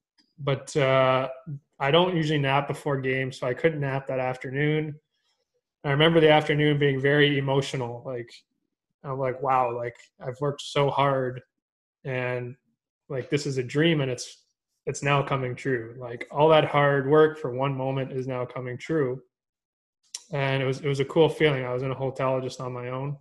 but uh, I don't usually nap before games, so I couldn't nap that afternoon. I remember the afternoon being very emotional. Like, I'm like, wow, like I've worked so hard and like this is a dream and it's it's now coming true. Like all that hard work for one moment is now coming true. And it was it was a cool feeling. I was in a hotel just on my own.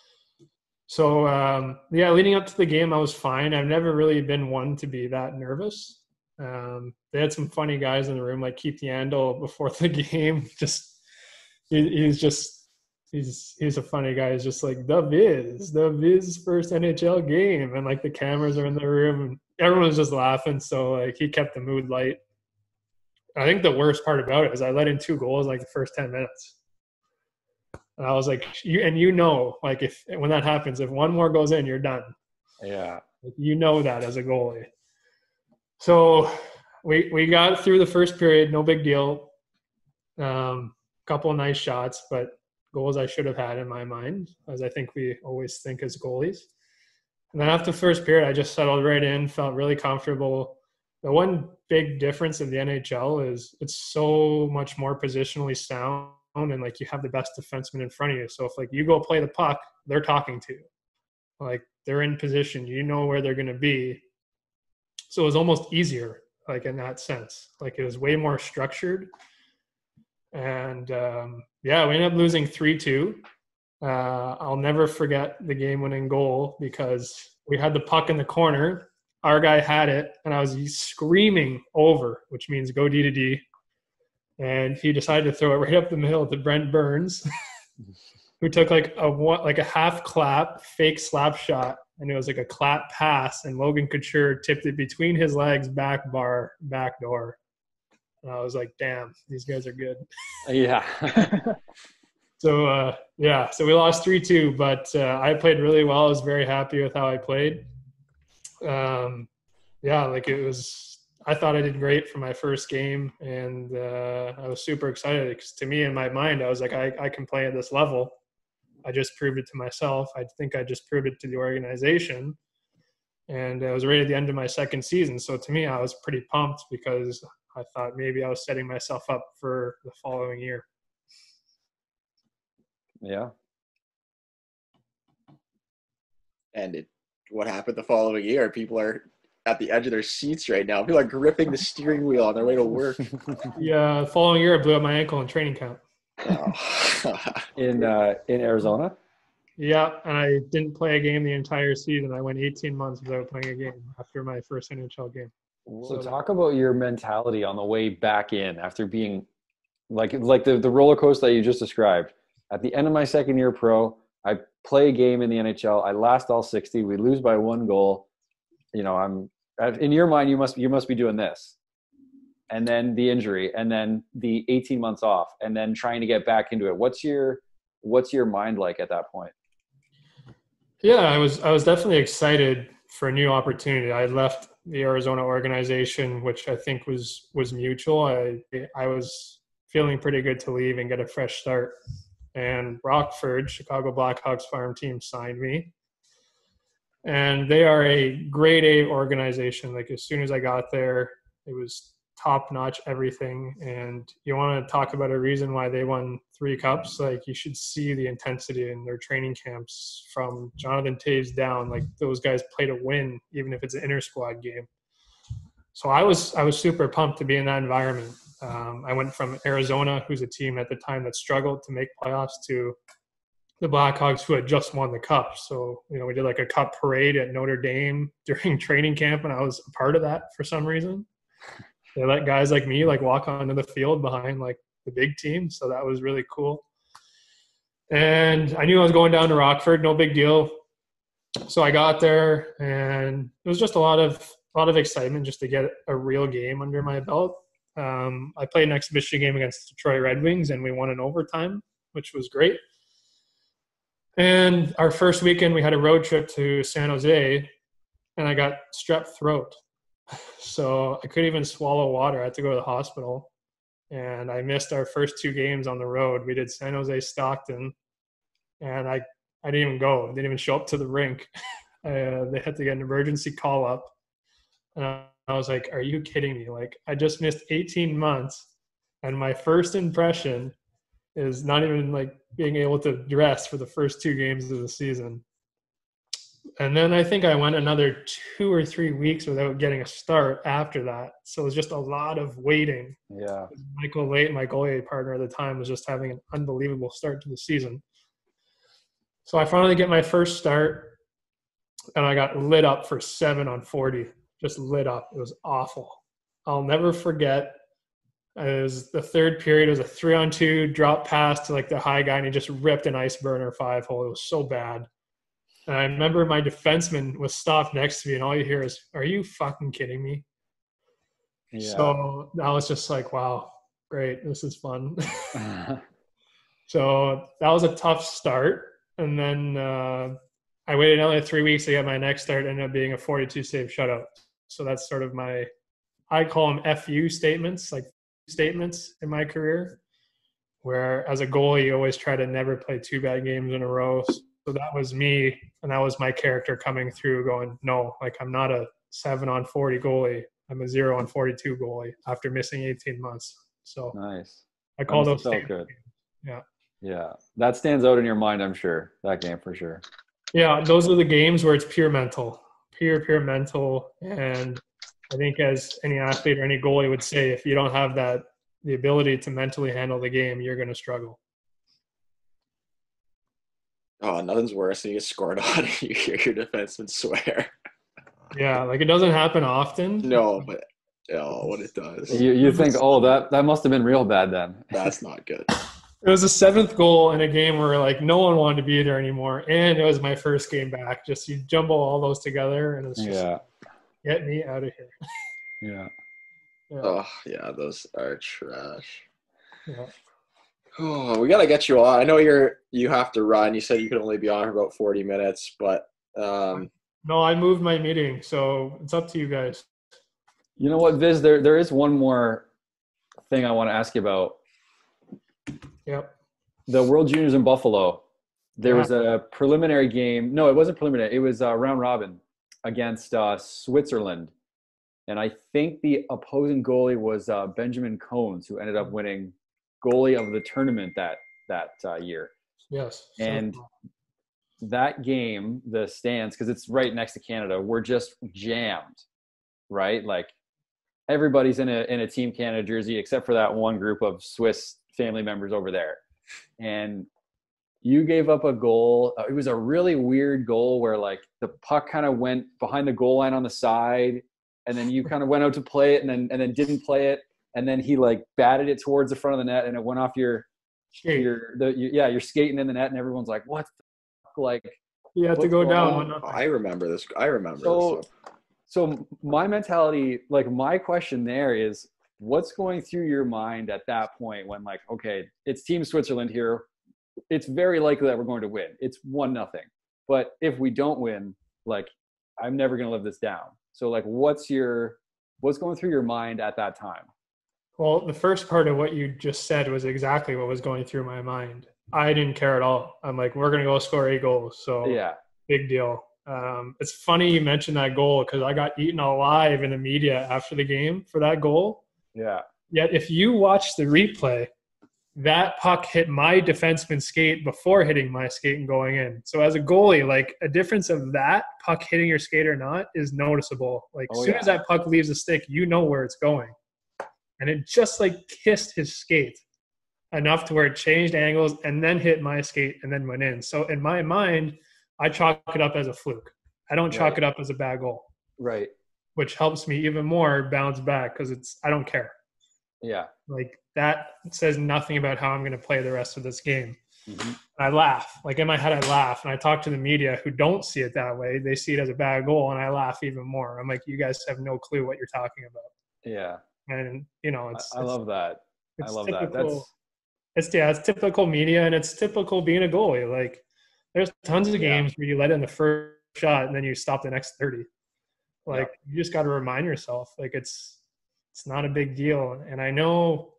So um, yeah, leading up to the game, I was fine. I've never really been one to be that nervous. Um, they had some funny guys in the room, like Keith Yandel before the game. Just he, he's just he's he's a funny guy. He's just like the Viz, the Viz first N H L game, and like the cameras are in the room, and everyone's just laughing. So like he kept the mood light. I think the worst part about it is I let in two goals like the first ten minutes. And I was like, you and you know, like if when that happens, if one more goes in, you're done. Yeah. Like, you know that as a goalie. So we we got through the first period, no big deal. Um, couple of nice shots, but goals I should have had in my mind, as I think we always think as goalies. And then after the first period, I just settled right in, felt really comfortable. The one big difference in the N H L is it's so much more positionally sound, and like you have the best defenseman in front of you. So if like you go play the puck, they're talking to you. Like they're in position, you know where they're going to be. So it was almost easier, like in that sense. Like it was way more structured. And um, yeah, we ended up losing three two. Uh, I'll never forget the game-winning goal because we had the puck in the corner. Our guy had it, and I was screaming over, which means go D to D. And he decided to throw it right up the middle to Brent Burns, who took like a one, like a half clap, fake slap shot, and it was like a clap pass. And Logan Couture tipped it between his legs, back bar, back door. And I was like, "Damn, these guys are good." Yeah. So uh, yeah, so we lost three two, but uh, I played really well. I was very happy with how I played. Um, yeah, like it was. I thought I did great for my first game, and uh, I was super excited because to me, in my mind, I was like, I, I can play at this level. I just proved it to myself. I think I just proved it to the organization, and I was right at the end of my second season. So to me, I was pretty pumped because I thought maybe I was setting myself up for the following year. Yeah. And it, what happened the following year? People are at the edge of their seats right now. People are gripping the steering wheel on their way to work. Yeah, the following year I blew up my ankle in training camp. Oh. In uh, in Arizona. Yeah, and I didn't play a game the entire season. I went eighteen months without playing a game after my first N H L game. So talk about your mentality on the way back in after being like like the, the roller coaster that you just described. At the end of my second year pro, I play a game in the N H L. I last all sixty. We lose by one goal. You know, I'm in your mind. You must you must be doing this, and then the injury, and then the eighteen months off, and then trying to get back into it. What's your what's your mind like at that point? Yeah, I was I was definitely excited for a new opportunity. I left the Arizona organization, which I think was was mutual. I I was feeling pretty good to leave and get a fresh start. And Rockford, Chicago Blackhawks farm team, signed me. And they are a grade A organization. Like as soon as I got there, it was top-notch everything. And you want to talk about a reason why they won three cups, like you should see the intensity in their training camps from Jonathan Toews down. Like those guys play to win, even if it's an inter-squad game. So I was I was super pumped to be in that environment. Um, I went from Arizona, who's a team at the time that struggled to make playoffs, to the Blackhawks, who had just won the cup. So, you know, we did like a cup parade at Notre Dame during training camp, and I was a part of that for some reason. They let guys like me like walk onto the field behind like the big team. So that was really cool. And I knew I was going down to Rockford, no big deal. So I got there, and it was just a lot of a lot of excitement just to get a real game under my belt. Um, I played an exhibition game against the Detroit Red Wings, and we won in overtime, which was great. And our first weekend, we had a road trip to San Jose, and I got strep throat. So I couldn't even swallow water. I had to go to the hospital. And I missed our first two games on the road. We did San Jose, Stockton, and I, I didn't even go. I didn't even show up to the rink. Uh, they had to get an emergency call up. And I, I was like, are you kidding me? Like, I just missed eighteen months, and my first impression is not even like being able to dress for the first two games of the season. And then I think I went another two or three weeks without getting a start after that. So it was just a lot of waiting. Yeah. Michael Late, my goalie partner at the time, was just having an unbelievable start to the season. So I finally get my first start, and I got lit up for seven on forty. Just lit up. It was awful. I'll never forget. It was the third period. It was a three on two drop pass to like the high guy, and he just ripped an ice burner five hole. It was so bad. And I remember my defenseman was stopped next to me, and all you hear is, "Are you fucking kidding me?" Yeah. So I was just like, wow, great. This is fun. So that was a tough start. And then uh, I waited another three weeks to get my next start. Ended up being a forty-two save shutout. So that's sort of my, I call them F U statements, like statements in my career, where as a goalie, you always try to never play two bad games in a row. So that was me, and that was my character coming through going, no, like I'm not a seven on forty goalie. I'm a zero on forty-two goalie after missing eighteen months. So nice. I call That those must have felt statements. good. Yeah. Yeah. That stands out in your mind, I'm sure. That game for sure. Yeah, those are the games where it's pure mental, pure, pure mental. And I think as any athlete or any goalie would say, if you don't have that, the ability to mentally handle the game, you're going to struggle. Oh, nothing's worse than you get scored on and you hear your defenseman swear. Yeah, like it doesn't happen often. No, but oh, what it does. You you think, oh, that, that must have been real bad then. That's not good. It was the seventh goal in a game where like no one wanted to be there anymore, and it was my first game back. Just you jumble all those together, and it's just Yeah. get me out of here. Yeah. Yeah. Oh, yeah, those are trash. Yeah. Oh, we gotta get you on. I know you're you have to run. You said you could only be on for about forty minutes, but um, No, I moved my meeting, so it's up to you guys. You know what, Viz, there there is one more thing I want to ask you about. Yep. The World Juniors in Buffalo. There Yeah. was a preliminary game. No, it wasn't preliminary. It was a round robin against uh, Switzerland. And I think the opposing goalie was uh, Benjamin Cones, who ended up winning goalie of the tournament that that uh, year. Yes. So- And that game, the stands, because it's right next to Canada, were just jammed, right? Like everybody's in a in a Team Canada jersey except for that one group of Swiss family members over there. And you gave up a goal. It was a really weird goal where like the puck kind of went behind the goal line on the side, and then you kind of went out to play it and then and then didn't play it. And then he like batted it towards the front of the net and it went off your, Skate. your, the, you, yeah, you're skating in the net and everyone's like, what the fuck? Like, You have to what's go going down. on? one nothing. I remember this. I remember So, this. so my mentality, like my question there is, what's going through your mind at that point when like, okay, it's Team Switzerland here. It's very likely that we're going to win. It's one nothing. But if we don't win, like, I'm never going to live this down. So like, what's your, what's going through your mind at that time? Well, the first part of what you just said was exactly what was going through my mind. I didn't care at all. I'm like, we're going to go score eight goals. So Yeah. big deal. Um, it's funny you mentioned that goal because I got eaten alive in the media after the game for that goal. Yeah. Yet if you watch the replay, that puck hit my defenseman's skate before hitting my skate and going in. So as a goalie, like a difference of that puck hitting your skate or not is noticeable. Like Oh, as soon yeah. as that puck leaves the stick, you know where it's going. And it just like kissed his skate enough to where it changed angles and then hit my skate and then went in. So in my mind, I chalk it up as a fluke. I don't chalk Right. it up as a bad goal, Right. which helps me even more bounce back because it's I don't care. Yeah. Like that says nothing about how I'm going to play the rest of this game. Mhm. And I laugh. Like in my head, I laugh. And I talk to the media who don't see it that way. They see it as a bad goal, and I laugh even more. I'm like, you guys have no clue what you're talking about. Yeah. And, you know, it's I, I it's, love that. I it's love typical, that. That's, It's, yeah, it's typical media, and it's typical being a goalie. Like there's tons of Yeah. games where you let in the first shot and then you stop the next thirty. Like you just got to remind yourself, like it's, it's not a big deal. And I know,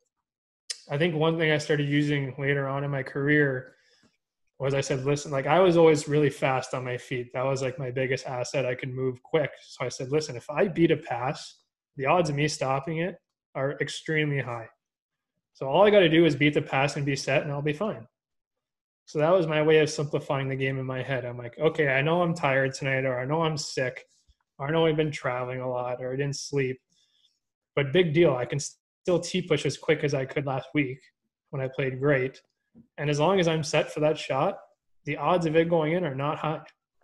I think one thing I started using later on in my career was I said, listen, like I was always really fast on my feet. That was like my biggest asset. I could move quick. So I said, listen, if I beat a pass, the odds of me stopping it are extremely high. So all I got to do is beat the pass and be set, and I'll be fine. So that was my way of simplifying the game in my head. I'm like, okay, I know I'm tired tonight, or I know I'm sick, or I know I've been traveling a lot, or I didn't sleep. But big deal. I can still T-push as quick as I could last week when I played great. And as long as I'm set for that shot, the odds of it going in are not high.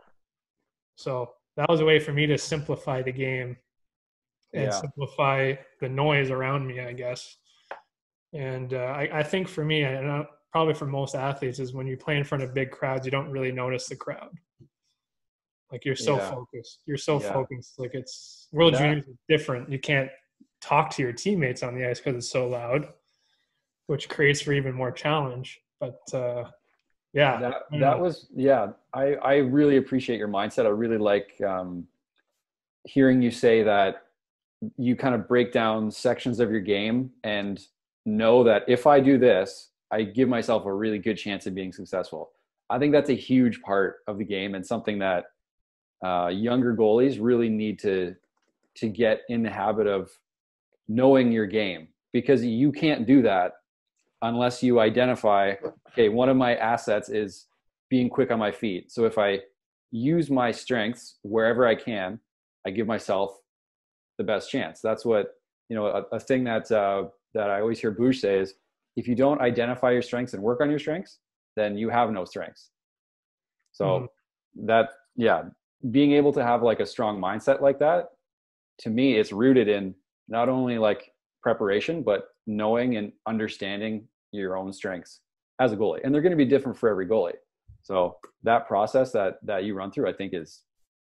So that was a way for me to simplify the game and Yeah. simplify the noise around me, I guess. And uh, I, I think for me, and uh, probably for most athletes, is when you play in front of big crowds, you don't really notice the crowd. Like you're so Yeah. focused. You're so Yeah. focused. Like it's World That- Juniors is different. You can't talk to your teammates on the ice because it's so loud, which creates for even more challenge. But uh, yeah, That I don't that know. was yeah. I I really appreciate your mindset. I really like um, hearing you say that you kind of break down sections of your game and know that if I do this, I give myself a really good chance of being successful. I think that's a huge part of the game and something that uh, younger goalies really need to to get in the habit of knowing your game, because you can't do that unless you identify, okay, one of my assets is being quick on my feet. So if I use my strengths wherever I can, I give myself the best chance. That's what, you know, a, a thing that, uh, that I always hear Boosh say is, if you don't identify your strengths and work on your strengths, then you have no strengths. So Mhm. that, yeah, being able to have like a strong mindset like that, to me, it's rooted in not only like preparation, but knowing and understanding your own strengths as a goalie. And they're going to be different for every goalie. So that process that, that you run through, I think is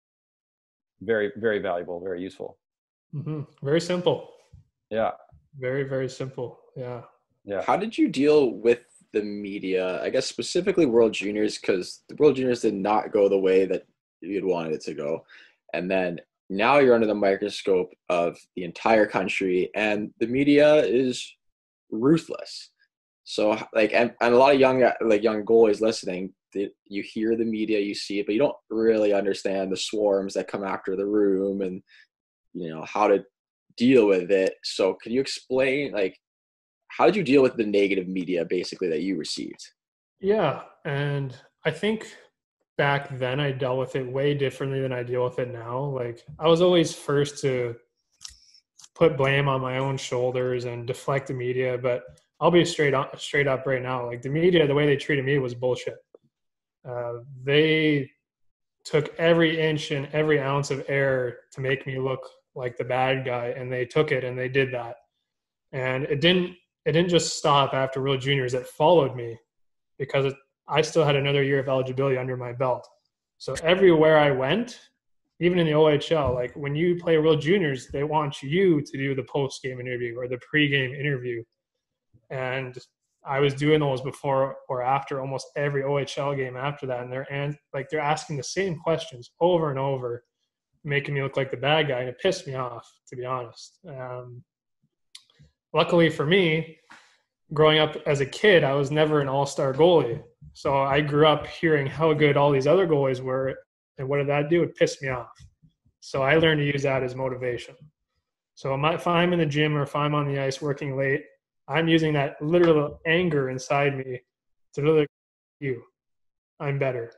very, very valuable, very useful. Mhm. Very simple. Yeah. Very, very simple. Yeah. Yeah. How did you deal with the media? I guess specifically World Juniors, because the World Juniors did not go the way that you'd wanted it to go. And then now you're under the microscope of the entire country, and the media is ruthless. So like, and, and a lot of young like young goalies listening, they, you hear the media, you see it, but you don't really understand the swarms that come after the room, and you know how to deal with it. So can you explain, like, how did you deal with the negative media basically that you received? Yeah. And I think back then I dealt with it way differently than I deal with it now. Like I was always first to put blame on my own shoulders and deflect the media, but I'll be straight up, straight up right now. Like the media, the way they treated me was bullshit. Uh, they took every inch and every ounce of air to make me look like the bad guy, and they took it and they did that. And it didn't it didn't just stop after World Juniors. It followed me because it, I still had another year of eligibility under my belt. So everywhere I went, even in the O H L, like when you play World Juniors, they want you to do the post-game interview or the pre-game interview. And I was doing those before or after almost every O H L game after that. And they're and like they're asking the same questions over and over, making me look like the bad guy. And it pissed me off, to be honest. Um, luckily for me, growing up as a kid, I was never an all-star goalie. So I grew up hearing how good all these other goalies were. And what did that do? It pissed me off. So I learned to use that as motivation. So if I'm in the gym or if I'm on the ice working late, I'm using that literal anger inside me to really, you, I'm better.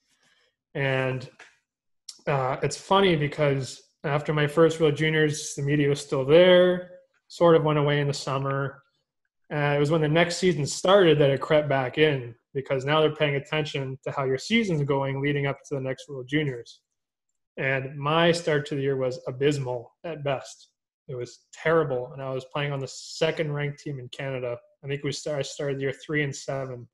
And uh, it's funny because after my first World Juniors, the media was still there, sort of went away in the summer. Uh, it was when the next season started that it crept back in, because now they're paying attention to how your season's going leading up to the next World Juniors. And my start to the year was abysmal at best. It was terrible, and I was playing on the second-ranked team in Canada. I think we start, I started the year three and seven.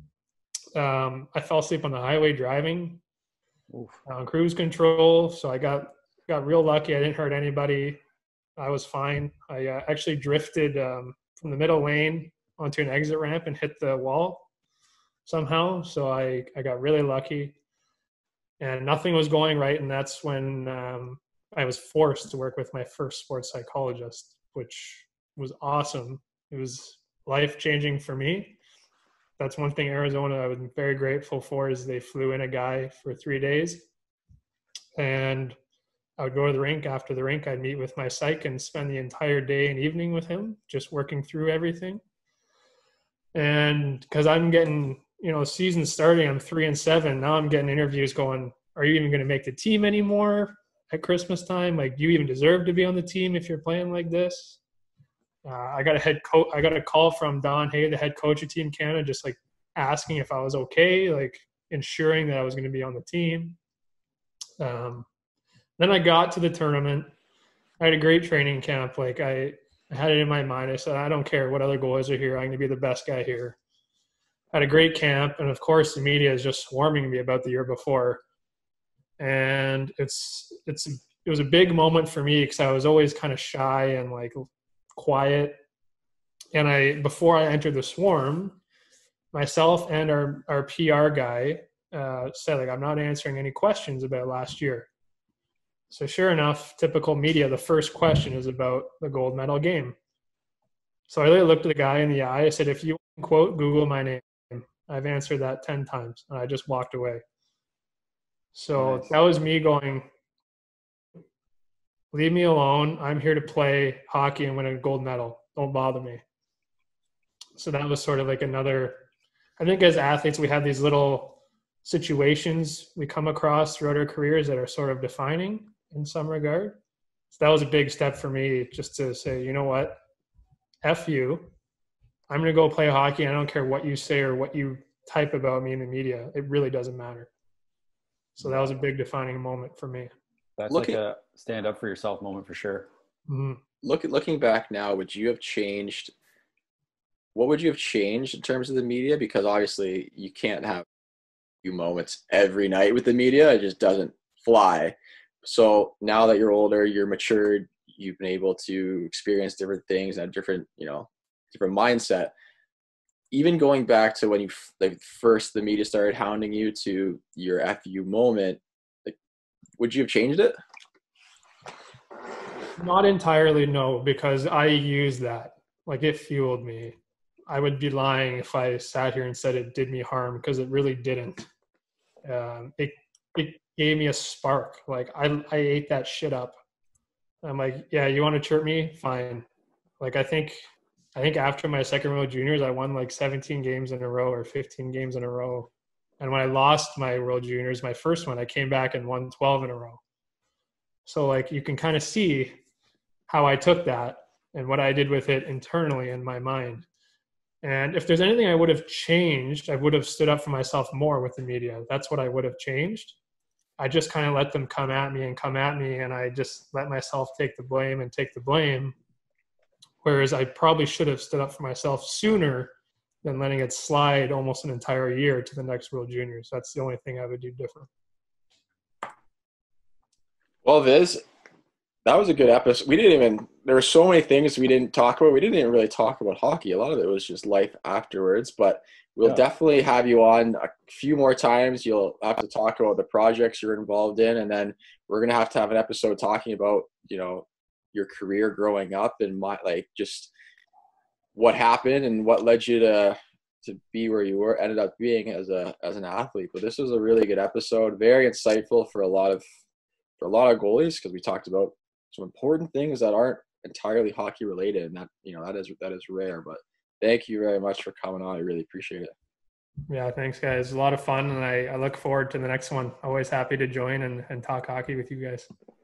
Um, I fell asleep on the highway driving on cruise control, so I got got real lucky. I didn't hurt anybody. I was fine. I uh, actually drifted um, from the middle lane onto an exit ramp and hit the wall somehow. So I, I got really lucky, and nothing was going right. And that's when um, I was forced to work with my first sports psychologist, which was awesome. It was life-changing for me. That's one thing Arizona I was very grateful for, is they flew in a guy for three days. And I would go to the rink. After the rink, I'd meet with my psych and spend the entire day and evening with him, just working through everything. And because I'm getting, you know, season starting, I'm three and seven. Now I'm getting interviews going, are you even going to make the team anymore at Christmas time? Like, do you even deserve to be on the team if you're playing like this? Uh, I got a head coach. I got a call from Don Hay, the head coach of Team Canada, just like asking if I was okay, like ensuring that I was going to be on the team. Um, then I got to the tournament. I had a great training camp. Like I, I had it in my mind. I said, I don't care what other goalies are here. I'm going to be the best guy here. I had a great camp. And of course the media is just swarming me about the year before. And it's, it's, it was a big moment for me because I was always kind of shy and like quiet. And I, before I entered the swarm, myself and our, our P R guy uh, said, like, I'm not answering any questions about last year. So sure enough, typical media, the first question is about the gold medal game. So I really looked at the guy in the eye. I said, if you quote, Google my name. I've answered that ten times. And I just walked away. So Nice. that was me going, leave me alone. I'm here to play hockey and win a gold medal. Don't bother me. So that was sort of like another, I think as athletes, we have these little situations we come across throughout our careers that are sort of defining in some regard. So that was a big step for me, just to say, you know what, F you. I'm going to go play hockey. I don't care what you say or what you type about me in the media. It really doesn't matter. So that was a big defining moment for me. That's Looking- like a stand up for yourself moment for sure. Mm-hmm. Look, looking back now, would you have changed? What would you have changed in terms of the media? Because obviously you can't have few moments every night with the media. It just doesn't fly. So now that you're older, you're matured, you've been able to experience different things and a different, you know, different mindset. Even going back to when you like first the media started hounding you to your F U moment, like, would you have changed it? Not entirely, no, because I use that. Like, it fueled me. I would be lying if I sat here and said it did me harm, because it really didn't. Um, it it gave me a spark. Like, I I ate that shit up. I'm like, yeah, you want to chirp me? Fine. Like, I think I think after my second World Juniors, I won like seventeen games in a row or fifteen games in a row. And when I lost my World Juniors, my first one, I came back and won twelve in a row. So, like, you can kind of see how I took that and what I did with it internally in my mind. And if there's anything I would have changed, I would have stood up for myself more with the media. That's what I would have changed. I just kind of let them come at me and come at me, and I just let myself take the blame and take the blame. Whereas I probably should have stood up for myself sooner than letting it slide almost an entire year to the next World Juniors. That's the only thing I would do different. Well, Viz, that was a good episode. We didn't even, there were so many things we didn't talk about. We didn't even really talk about hockey. A lot of it was just life afterwards, but we'll Yeah. definitely have you on a few more times. You'll have to talk about the projects you're involved in, and then we're going to have to have an episode talking about, you know, your career growing up and my, like, just what happened and what led you to to be where you were, ended up being as a as an athlete. But this was a really good episode, very insightful for a lot of for a lot of goalies, because we talked about some important things that aren't entirely hockey related, and that, you know, that is that is rare. But thank you very much for coming on. I really appreciate it. Yeah, thanks, guys. It was a lot of fun, and I, I look forward to the next one. Always happy to join and, and talk hockey with you guys.